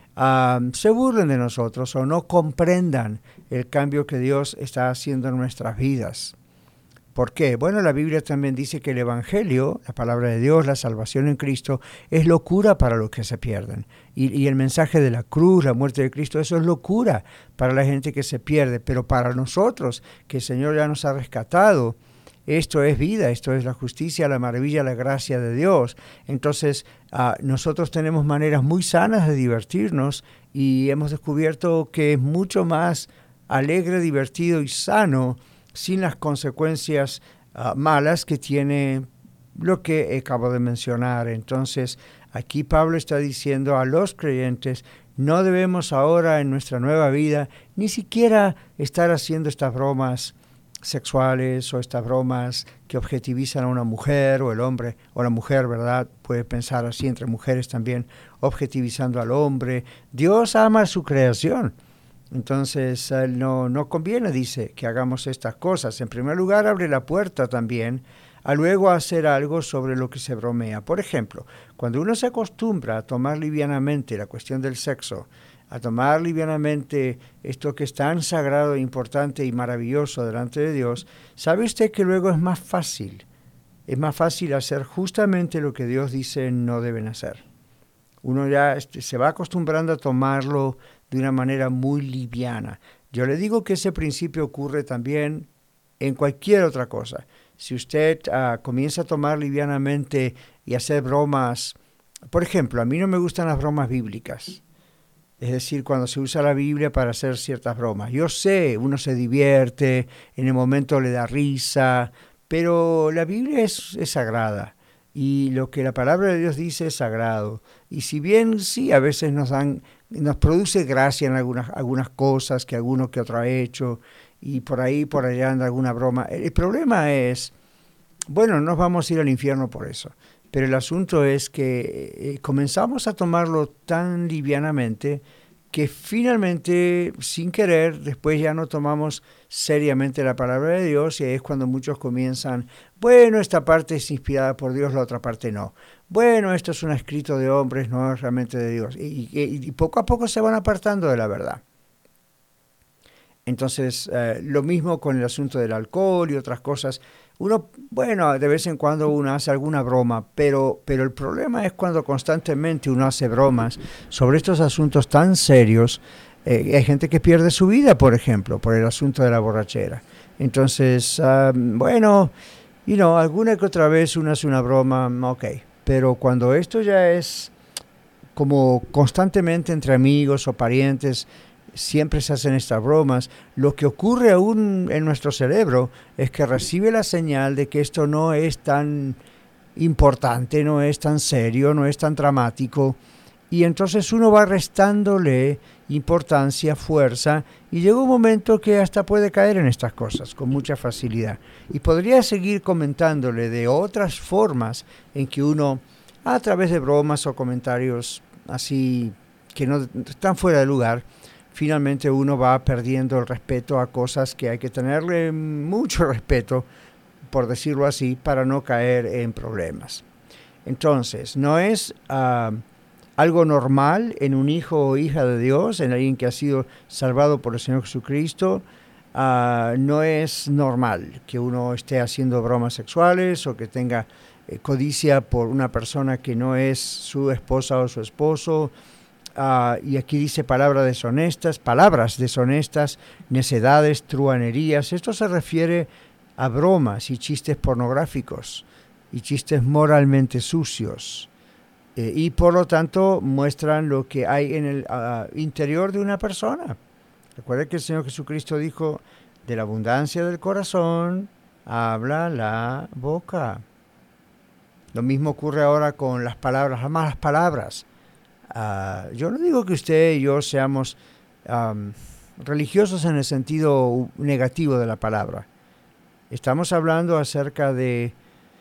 Um, se burlen de nosotros o no comprendan el cambio que Dios está haciendo en nuestras vidas. ¿Por qué? Bueno, la Biblia también dice que el Evangelio, la palabra de Dios, la salvación en Cristo, es locura para los que se pierden. Y, y el mensaje de la cruz, la muerte de Cristo, eso es locura para la gente que se pierde. Pero para nosotros, que el Señor ya nos ha rescatado, esto es vida, esto es la justicia, la maravilla, la gracia de Dios. Entonces, uh, nosotros tenemos maneras muy sanas de divertirnos y hemos descubierto que es mucho más alegre, divertido y sano sin las consecuencias uh, malas que tiene lo que acabo de mencionar. Entonces, aquí Pablo está diciendo a los creyentes, no debemos ahora en nuestra nueva vida ni siquiera estar haciendo estas bromas sexuales o estas bromas que objetivizan a una mujer o el hombre o la mujer, ¿verdad? Puede pensar así entre mujeres también, objetivizando al hombre. Dios ama su creación. Entonces, uh, no, no conviene, dice, que hagamos estas cosas. En primer lugar, abre la puerta también a luego hacer algo sobre lo que se bromea. Por ejemplo, cuando uno se acostumbra a tomar livianamente la cuestión del sexo, a tomar livianamente esto que es tan sagrado, importante y maravilloso delante de Dios, ¿sabe usted que luego es más fácil? Es más fácil hacer justamente lo que Dios dice no deben hacer. Uno ya este, se va acostumbrando a tomarlo de una manera muy liviana. Yo le digo que ese principio ocurre también en cualquier otra cosa. Si usted uh, comienza a tomar livianamente y hacer bromas, por ejemplo, a mí no me gustan las bromas bíblicas. Es decir, cuando se usa la Biblia para hacer ciertas bromas. Yo sé, uno se divierte, en el momento le da risa, pero la Biblia es, es sagrada. Y lo que la palabra de Dios dice es sagrado. Y si bien sí, a veces nos dan, nos produce gracia en algunas, algunas cosas que alguno que otro ha hecho, y por ahí, por allá anda alguna broma. El problema es, bueno, no nos vamos a ir al infierno por eso. Pero el asunto es que eh, comenzamos a tomarlo tan livianamente que finalmente, sin querer, después ya no tomamos seriamente la palabra de Dios y ahí es cuando muchos comienzan, bueno, esta parte es inspirada por Dios, la otra parte no. Bueno, esto es un escrito de hombres, no es realmente de Dios. Y, y, y poco a poco se van apartando de la verdad. Entonces, eh, lo mismo con el asunto del alcohol y otras cosas. Uno, bueno, de vez en cuando uno hace alguna broma, pero, pero el problema es cuando constantemente uno hace bromas sobre estos asuntos tan serios. Eh, hay gente que pierde su vida, por ejemplo, por el asunto de la borrachera. Entonces, um, bueno, you know, alguna que otra vez uno hace una broma, ok. Pero cuando esto ya es como constantemente entre amigos o parientes, siempre se hacen estas bromas, lo que ocurre aún en nuestro cerebro es que recibe la señal de que esto no es tan importante, no es tan serio, no es tan dramático, y entonces uno va restándole importancia, fuerza, y llega un momento que hasta puede caer en estas cosas con mucha facilidad. Y podría seguir comentándole de otras formas en que uno, a través de bromas o comentarios así que no están fuera de lugar, finalmente uno va perdiendo el respeto a cosas que hay que tenerle mucho respeto, por decirlo así, para no caer en problemas. Entonces, no es uh, algo normal en un hijo o hija de Dios, en alguien que ha sido salvado por el Señor Jesucristo. Uh, no es normal que uno esté haciendo bromas sexuales o que tenga eh, codicia por una persona que no es su esposa o su esposo. Uh, y aquí dice palabras deshonestas, palabras deshonestas, necedades, truhanerías. Esto se refiere a bromas y chistes pornográficos y chistes moralmente sucios. Eh, y por lo tanto muestran lo que hay en el uh, interior de una persona. Recuerda que el Señor Jesucristo dijo, de la abundancia del corazón habla la boca. Lo mismo ocurre ahora con las palabras, las malas palabras. Uh, yo no digo que usted y yo seamos um, religiosos en el sentido negativo de la palabra. Estamos hablando acerca de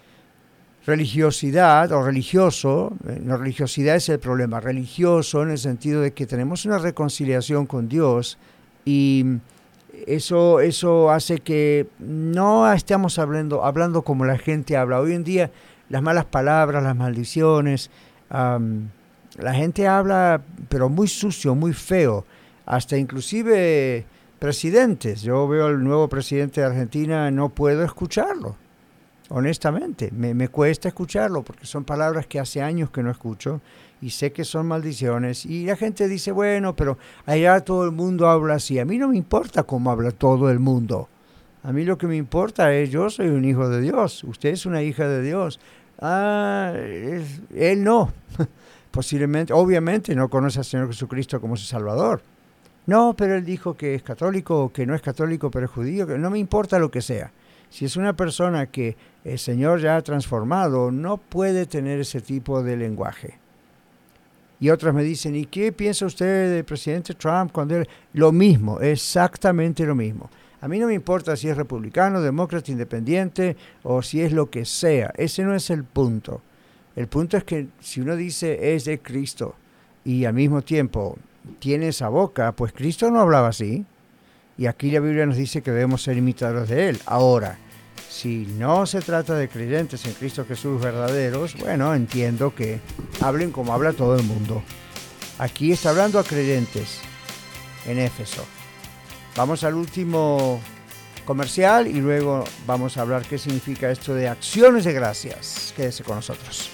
religiosidad o religioso. No, religiosidad es el problema. Religioso en el sentido de que tenemos una reconciliación con Dios y eso, eso hace que no estemos hablando, hablando como la gente habla. Hoy en día las malas palabras, las maldiciones... Um, La gente habla, pero muy sucio, muy feo, hasta inclusive presidentes. Yo veo al nuevo presidente de Argentina, no puedo escucharlo, honestamente. Me, me cuesta escucharlo porque son palabras que hace años que no escucho y sé que son maldiciones. Y la gente dice, bueno, pero allá todo el mundo habla así. A mí no me importa cómo habla todo el mundo. A mí lo que me importa es, yo soy un hijo de Dios, usted es una hija de Dios. Ah, es, él no. Posiblemente, obviamente no conoce al Señor Jesucristo como su Salvador. No, pero él dijo que es católico o que no es católico, pero es judío. Que no me importa lo que sea. Si es una persona que el Señor ya ha transformado, no puede tener ese tipo de lenguaje. Y otros me dicen, ¿y qué piensa usted del presidente Trump cuando él...? Lo mismo, exactamente lo mismo. A mí no me importa si es republicano, demócrata, independiente o si es lo que sea. Ese no es el punto. El punto es que si uno dice es de Cristo y al mismo tiempo tiene esa boca, pues Cristo no hablaba así. Y aquí la Biblia nos dice que debemos ser imitadores de Él. Ahora, si no se trata de creyentes en Cristo Jesús verdaderos, bueno, entiendo que hablen como habla todo el mundo. Aquí está hablando a creyentes en Éfeso. Vamos al último comercial y luego vamos a hablar qué significa esto de acciones de gracias. Quédese con nosotros.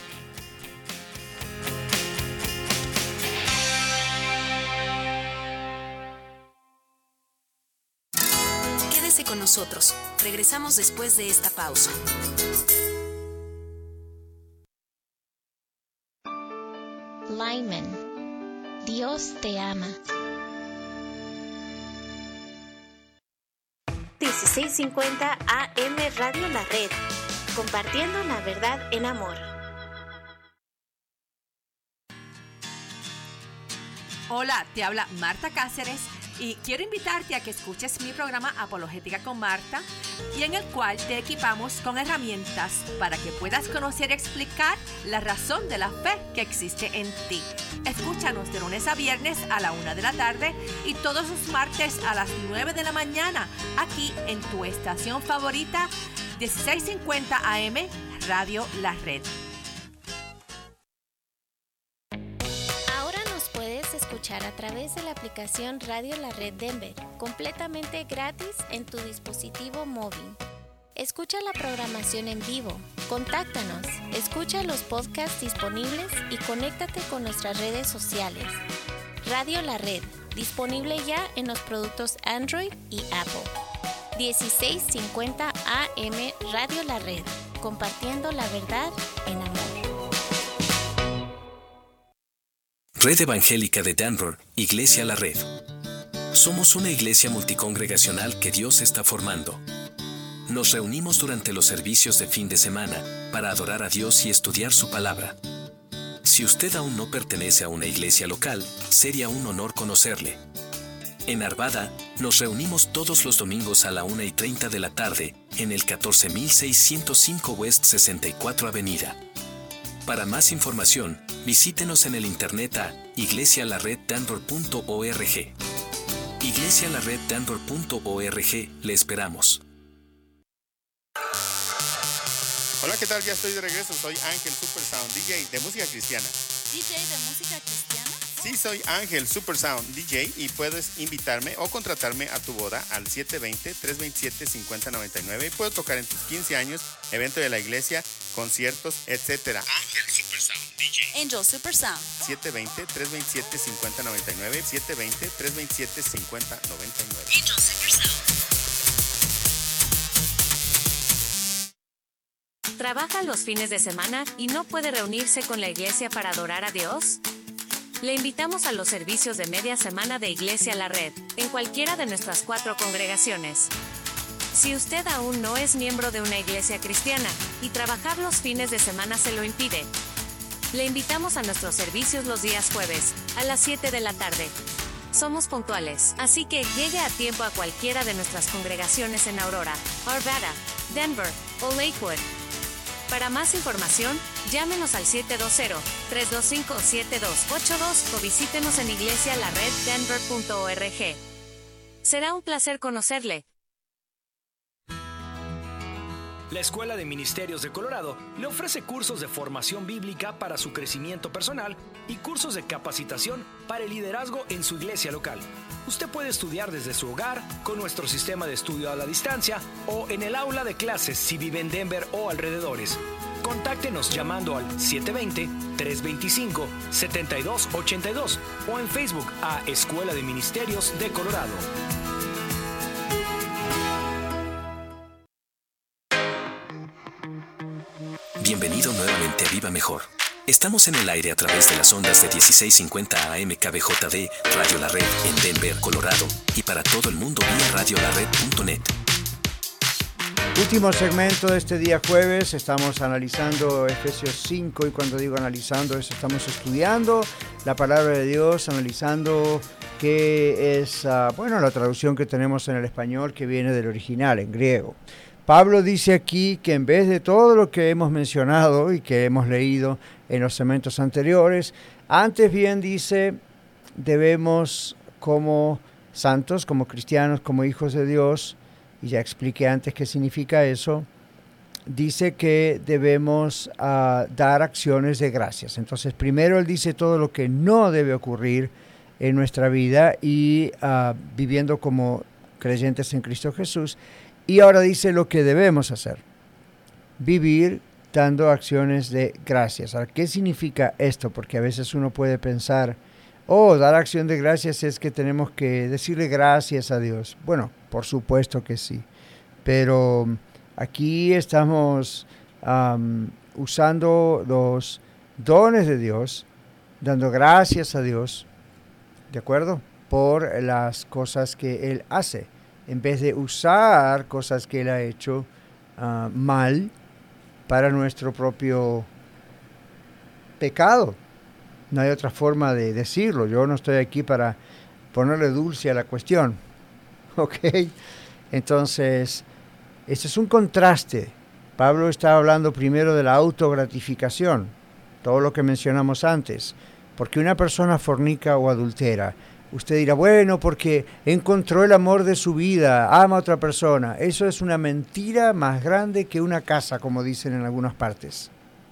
Quédese con nosotros. Regresamos después de esta pausa. Lyman, Dios te ama. dieciséis cincuenta A M Radio La Red, compartiendo la verdad en amor. Hola, te habla Marta Cáceres y quiero invitarte a que escuches mi programa Apologética con Marta, y en el cual te equipamos con herramientas para que puedas conocer y explicar la razón de la fe que existe en ti. Escúchanos de lunes a viernes a la una de la tarde y todos los martes a las nueve de la mañana, aquí en tu estación favorita, dieciséis cincuenta A M Radio La Red. Escuchar a través de la aplicación Radio La Red Denver, completamente gratis en tu dispositivo móvil. Escucha la programación en vivo, contáctanos, escucha los podcasts disponibles y conéctate con nuestras redes sociales. Radio La Red, disponible ya en los productos Android y Apple. dieciséis cincuenta A M Radio La Red, compartiendo la verdad en amor. Red Evangélica de Denver, Iglesia La Red. Somos una iglesia multicongregacional que Dios está formando. Nos reunimos durante los servicios de fin de semana para adorar a Dios y estudiar su palabra. Si usted aún no pertenece a una iglesia local, sería un honor conocerle. En Arvada, nos reunimos todos los domingos a la una y treinta de la tarde en el catorce mil seiscientos cinco West sesenta y cuatro Avenida. Para más información, visítenos en el internet a iglesia la red denver punto org. iglesia la red denver punto org, le esperamos. Hola, ¿qué tal? Ya estoy de regreso. Soy Ángel Supersound, D J de música cristiana. ¿D J de música cristiana? Sí, soy Ángel Super Sound D J y puedes invitarme o contratarme a tu boda al siete dos cero, tres dos siete, cinco cero nueve nueve y puedo tocar en tus quince años, evento de la iglesia, conciertos, etcétera. Ángel Super Sound D J. Angel Super Sound. siete dos cero, tres dos siete, cinco cero nueve nueve, siete dos cero, tres dos siete, cinco cero nueve nueve. Angel Super Sound. ¿Trabaja los fines de semana y no puede reunirse con la iglesia para adorar a Dios? Le invitamos a los servicios de media semana de Iglesia La Red, en cualquiera de nuestras cuatro congregaciones. Si usted aún no es miembro de una iglesia cristiana, y trabajar los fines de semana se lo impide, le invitamos a nuestros servicios los días jueves, a las siete de la tarde. Somos puntuales, así que llegue a tiempo a cualquiera de nuestras congregaciones en Aurora, Arvada, Denver o Lakewood. Para más información, llámenos al siete dos cero, tres dos cinco, siete dos ocho dos o visítenos en iglesia la red denver punto org. Será un placer conocerle. La Escuela de Ministerios de Colorado le ofrece cursos de formación bíblica para su crecimiento personal y cursos de capacitación para el liderazgo en su iglesia local. Usted puede estudiar desde su hogar con nuestro sistema de estudio a la distancia o en el aula de clases si vive en Denver o alrededores. Contáctenos llamando al siete dos cero, tres dos cinco, siete dos ocho dos o en Facebook a Escuela de Ministerios de Colorado. Bienvenido nuevamente a Viva Mejor. Estamos en el aire a través de las ondas de dieciséis cincuenta A M K B J D, Radio La Red en Denver, Colorado, y para todo el mundo vía radio la red punto net. Último segmento de este día jueves, estamos analizando Efesios cinco y cuando digo analizando eso estamos estudiando la palabra de Dios, analizando qué es, uh, bueno, la traducción que tenemos en el español que viene del original, en griego. Pablo dice aquí que en vez de todo lo que hemos mencionado y que hemos leído en los segmentos anteriores, antes bien dice, debemos como santos, como cristianos, como hijos de Dios, y ya expliqué antes qué significa eso, dice que debemos uh, dar acciones de gracias. Entonces, primero él dice todo lo que no debe ocurrir en nuestra vida y uh, viviendo como creyentes en Cristo Jesús. Y ahora dice lo que debemos hacer, vivir dando acciones de gracias. Ahora, ¿qué significa esto? Porque a veces uno puede pensar, oh, dar acción de gracias es que tenemos que decirle gracias a Dios. Bueno, por supuesto que sí, pero aquí estamos um, usando los dones de Dios, dando gracias a Dios, ¿de acuerdo? Por las cosas que Él hace. En vez de usar cosas que Él ha hecho uh, mal para nuestro propio pecado. No hay otra forma de decirlo. Yo no estoy aquí para ponerle dulce a la cuestión. ¿Ok? Entonces, este es un contraste. Pablo está hablando primero de la autogratificación, todo lo que mencionamos antes. Porque una persona fornica o adultera, usted dirá, bueno, porque encontró el amor de su vida, ama a otra persona. Eso es una mentira más grande que una casa, como dicen en algunas partes.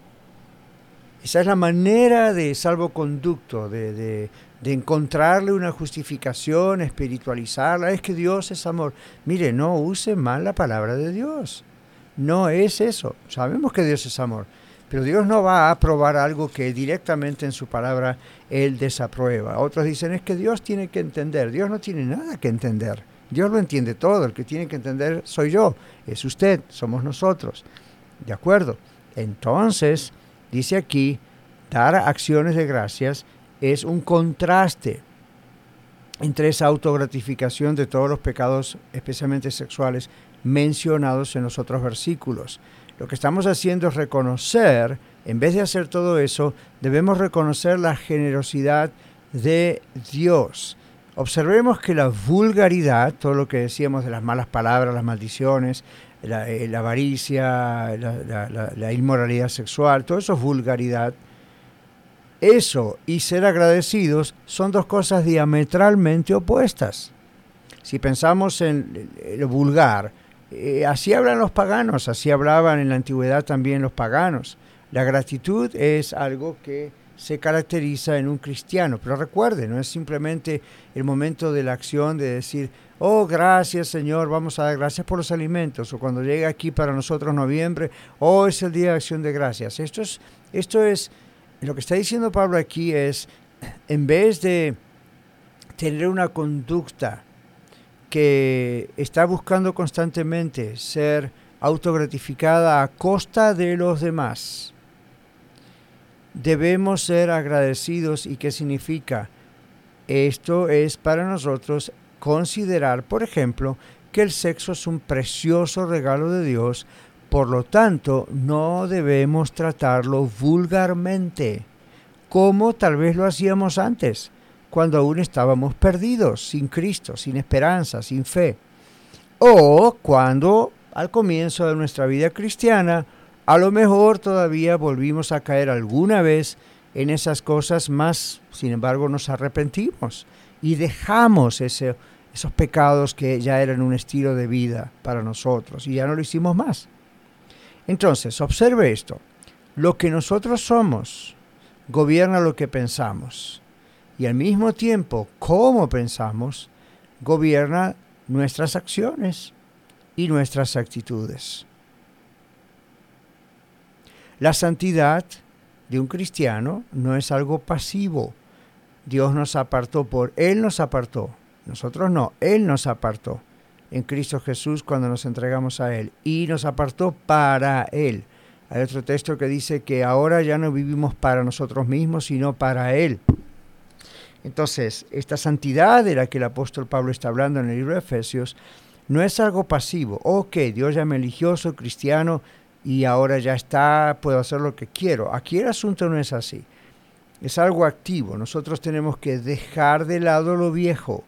Esa es la manera de salvoconducto, de, de, de encontrarle una justificación, espiritualizarla. Es que Dios es amor. Mire, no use mal la palabra de Dios. No es eso. Sabemos que Dios es amor. Pero Dios no va a aprobar algo que directamente en su palabra Él desaprueba. Otros dicen, es que Dios tiene que entender. Dios no tiene nada que entender. Dios lo entiende todo. El que tiene que entender soy yo, es usted, somos nosotros. ¿De acuerdo? Entonces, dice aquí, dar acciones de gracias es un contraste entre esa autogratificación de todos los pecados, especialmente sexuales, mencionados en los otros versículos. Lo que estamos haciendo es reconocer, en vez de hacer todo eso, debemos reconocer la generosidad de Dios. Observemos que la vulgaridad, todo lo que decíamos de las malas palabras, las maldiciones, la, la avaricia, la, la, la, la inmoralidad sexual, todo eso es vulgaridad. Eso y ser agradecidos son dos cosas diametralmente opuestas. Si pensamos en lo vulgar, Eh, así hablan los paganos, así hablaban en la antigüedad también los paganos. La gratitud es algo que se caracteriza en un cristiano. Pero recuerde, no es simplemente el momento de la acción de decir, oh, gracias Señor, vamos a dar gracias por los alimentos. O cuando llega aquí para nosotros noviembre, oh, es el día de acción de gracias. Esto es, esto es, lo que está diciendo Pablo aquí es, en vez de tener una conducta que está buscando constantemente ser autogratificada a costa de los demás, debemos ser agradecidos. ¿Y qué significa? Esto es para nosotros considerar, por ejemplo, que el sexo es un precioso regalo de Dios, por lo tanto, no debemos tratarlo vulgarmente, como tal vez lo hacíamos antes, cuando aún estábamos perdidos, sin Cristo, sin esperanza, sin fe, o cuando al comienzo de nuestra vida cristiana, a lo mejor todavía volvimos a caer alguna vez en esas cosas, más, sin embargo, nos arrepentimos y dejamos ese, esos pecados que ya eran un estilo de vida para nosotros y ya no lo hicimos más. Entonces, observe esto. Lo que nosotros somos gobierna lo que pensamos y al mismo tiempo, cómo pensamos, gobierna nuestras acciones y nuestras actitudes. La santidad de un cristiano no es algo pasivo. Dios nos apartó por Él nos apartó. Nosotros no, Él nos apartó en Cristo Jesús cuando nos entregamos a Él. Y nos apartó para Él. Hay otro texto que dice que ahora ya no vivimos para nosotros mismos, sino para Él. Entonces, esta santidad de la que el apóstol Pablo está hablando en el libro de Efesios no es algo pasivo. Ok, Dios ya me eligió, soy cristiano, y ahora ya está, puedo hacer lo que quiero. Aquí el asunto no es así. Es algo activo. Nosotros tenemos que dejar de lado lo viejo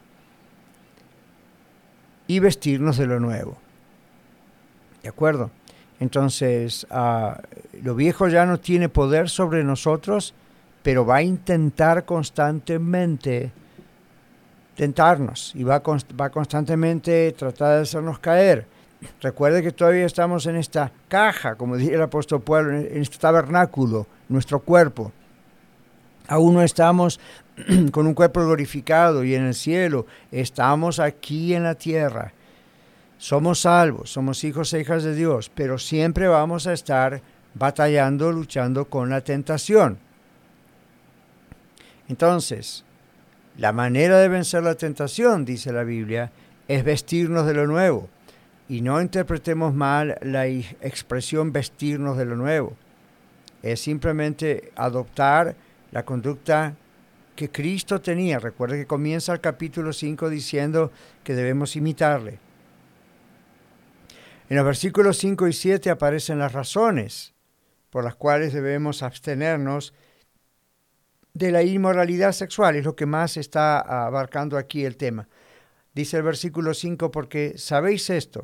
y vestirnos de lo nuevo. ¿De acuerdo? Entonces, uh, lo viejo ya no tiene poder sobre nosotros, pero va a intentar constantemente tentarnos y va, a const- va a constantemente tratar de hacernos caer. Recuerde que todavía estamos en esta caja, como dice el apóstol Pablo, en este tabernáculo, nuestro cuerpo. Aún no estamos con un cuerpo glorificado y en el cielo. Estamos aquí en la tierra. Somos salvos, somos hijos e hijas de Dios, pero siempre vamos a estar batallando, luchando con la tentación. Entonces, la manera de vencer la tentación, dice la Biblia, es vestirnos de lo nuevo. Y no interpretemos mal la expresión vestirnos de lo nuevo. Es simplemente adoptar la conducta que Cristo tenía. Recuerde que comienza el capítulo cinco diciendo que debemos imitarle. En los versículos cinco y siete aparecen las razones por las cuales debemos abstenernos de la inmoralidad sexual. Es lo que más está abarcando aquí el tema. Dice el versículo cinco, porque sabéis esto,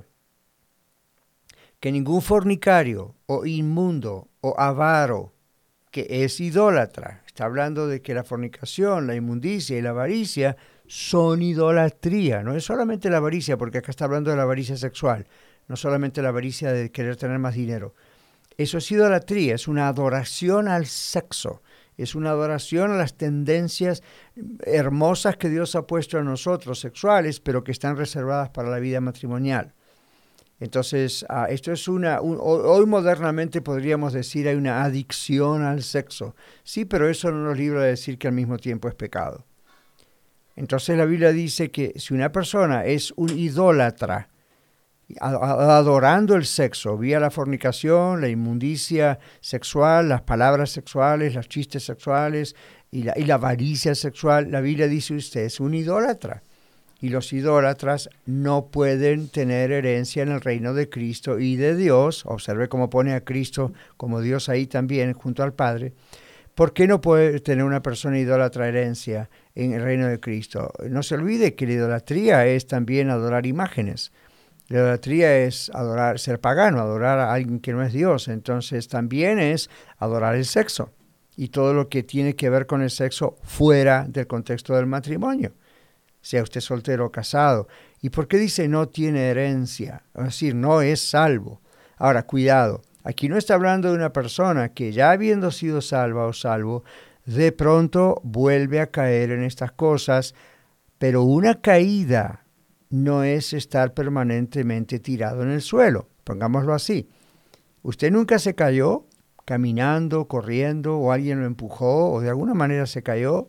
que ningún fornicario o inmundo o avaro que es idólatra, está hablando de que la fornicación, la inmundicia y la avaricia son idolatría. No es solamente la avaricia, porque acá está hablando de la avaricia sexual, no solamente la avaricia de querer tener más dinero. Eso es idolatría, es una adoración al sexo, es una adoración a las tendencias hermosas que Dios ha puesto en nosotros, sexuales, pero que están reservadas para la vida matrimonial. Entonces, uh, esto es una, un, hoy modernamente podríamos decir hay una adicción al sexo. Sí, pero eso no nos libra de decir que al mismo tiempo es pecado. Entonces la Biblia dice que si una persona es un idólatra, adorando el sexo, vía la fornicación, la inmundicia sexual, las palabras sexuales, los chistes sexuales y la, y la avaricia sexual, la Biblia dice usted es un idólatra. Y los idólatras no pueden tener herencia en el reino de Cristo y de Dios. Observe cómo pone a Cristo como Dios ahí también, junto al Padre. ¿Por qué no puede tener una persona idólatra herencia en el reino de Cristo? No se olvide que la idolatría es también adorar imágenes. La idolatría es adorar, ser pagano, adorar a alguien que no es Dios. Entonces también es adorar el sexo y todo lo que tiene que ver con el sexo fuera del contexto del matrimonio, sea usted soltero o casado. ¿Y por qué dice no tiene herencia? Es decir, no es salvo. Ahora, cuidado, aquí no está hablando de una persona que ya habiendo sido salva o salvo, de pronto vuelve a caer en estas cosas, pero una caída no es estar permanentemente tirado en el suelo, pongámoslo así. ¿Usted nunca se cayó caminando, corriendo, o alguien lo empujó, o de alguna manera se cayó?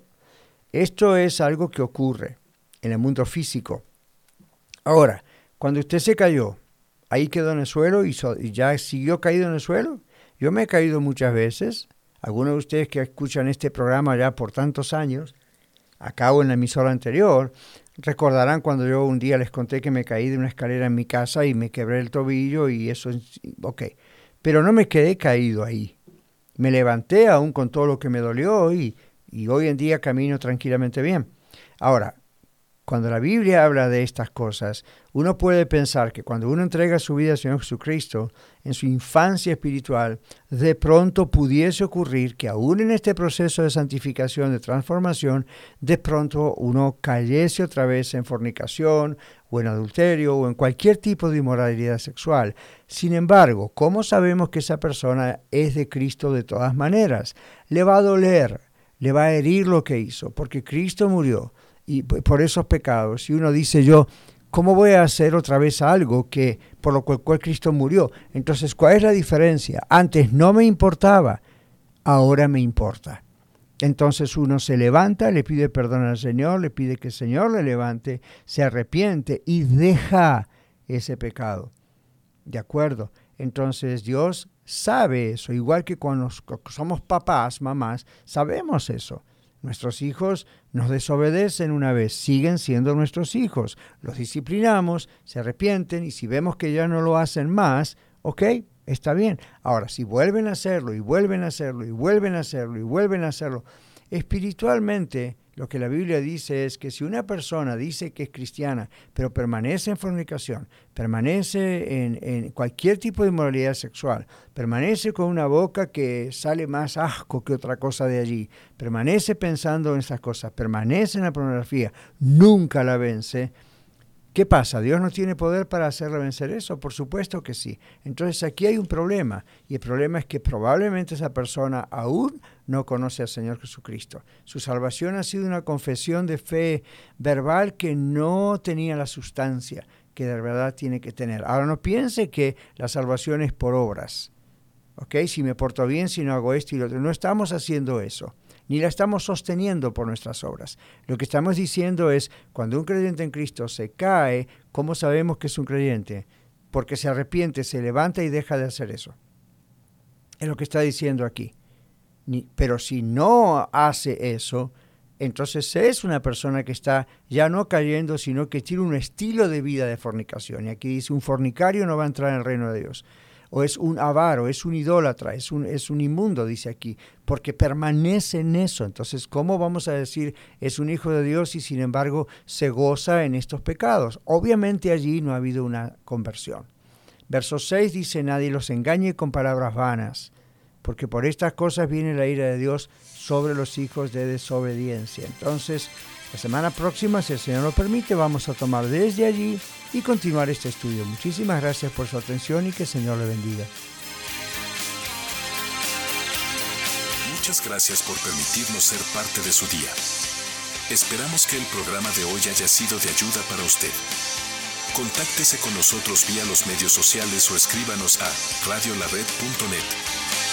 Esto es algo que ocurre en el mundo físico. Ahora, cuando usted se cayó, ahí quedó en el suelo y, so, y ya siguió caído en el suelo. Yo me he caído muchas veces. Algunos de ustedes que escuchan este programa ya por tantos años, acá o en la emisora anterior, recordarán cuando yo un día les conté que me caí de una escalera en mi casa y me quebré el tobillo y eso, ok. Pero no me quedé caído ahí. Me levanté aún con todo lo que me dolió y, y hoy en día camino tranquilamente bien. Ahora, cuando la Biblia habla de estas cosas, uno puede pensar que cuando uno entrega su vida al Señor Jesucristo, en su infancia espiritual, de pronto pudiese ocurrir que aún en este proceso de santificación, de transformación, de pronto uno cayese otra vez en fornicación, o en adulterio, o en cualquier tipo de inmoralidad sexual. Sin embargo, ¿cómo sabemos que esa persona es de Cristo de todas maneras? Le va a doler, le va a herir lo que hizo, porque Cristo murió y por esos pecados. Y uno dice yo, ¿cómo voy a hacer otra vez algo que por lo cual, cual Cristo murió? Entonces, ¿cuál es la diferencia? Antes no me importaba, ahora me importa. Entonces uno se levanta, le pide perdón al Señor, le pide que el Señor le levante, se arrepiente y deja ese pecado. ¿De acuerdo? Entonces Dios sabe eso, igual que cuando somos papás, mamás, sabemos eso. Nuestros hijos nos desobedecen una vez, siguen siendo nuestros hijos. Los disciplinamos, se arrepienten y si vemos que ya no lo hacen más, ok, está bien. Ahora, si vuelven a hacerlo y vuelven a hacerlo y vuelven a hacerlo y vuelven a hacerlo, espiritualmente lo que la Biblia dice es que si una persona dice que es cristiana, pero permanece en fornicación, permanece en, en cualquier tipo de inmoralidad sexual, permanece con una boca que sale más asco que otra cosa de allí, permanece pensando en esas cosas, permanece en la pornografía, nunca la vence, ¿qué pasa? ¿Dios no tiene poder para hacerle vencer eso? Por supuesto que sí. Entonces aquí hay un problema, y el problema es que probablemente esa persona aún no conoce al Señor Jesucristo. Su salvación ha sido una confesión de fe verbal que no tenía la sustancia que de verdad tiene que tener. Ahora no piense que la salvación es por obras. ¿Ok? Si me porto bien, si no hago esto y lo otro. No estamos haciendo eso. Ni la estamos sosteniendo por nuestras obras. Lo que estamos diciendo es, cuando un creyente en Cristo se cae, ¿cómo sabemos que es un creyente? Porque se arrepiente, se levanta y deja de hacer eso. Es lo que está diciendo aquí. Ni, pero si no hace eso, entonces es una persona que está ya no cayendo, sino que tiene un estilo de vida de fornicación. Y aquí dice, un fornicario no va a entrar en el reino de Dios. O es un avaro, es un idólatra, es un, es un inmundo, dice aquí, porque permanece en eso. Entonces, ¿cómo vamos a decir es un hijo de Dios y sin embargo se goza en estos pecados? Obviamente allí no ha habido una conversión. Verso seis dice, nadie los engañe con palabras vanas, porque por estas cosas viene la ira de Dios sobre los hijos de desobediencia. Entonces, la semana próxima, si el Señor lo permite, vamos a tomar desde allí y continuar este estudio. Muchísimas gracias por su atención y que el Señor le bendiga. Muchas gracias por permitirnos ser parte de su día. Esperamos que el programa de hoy haya sido de ayuda para usted. Contáctese con nosotros vía los medios sociales o escríbanos a radio la red punto net.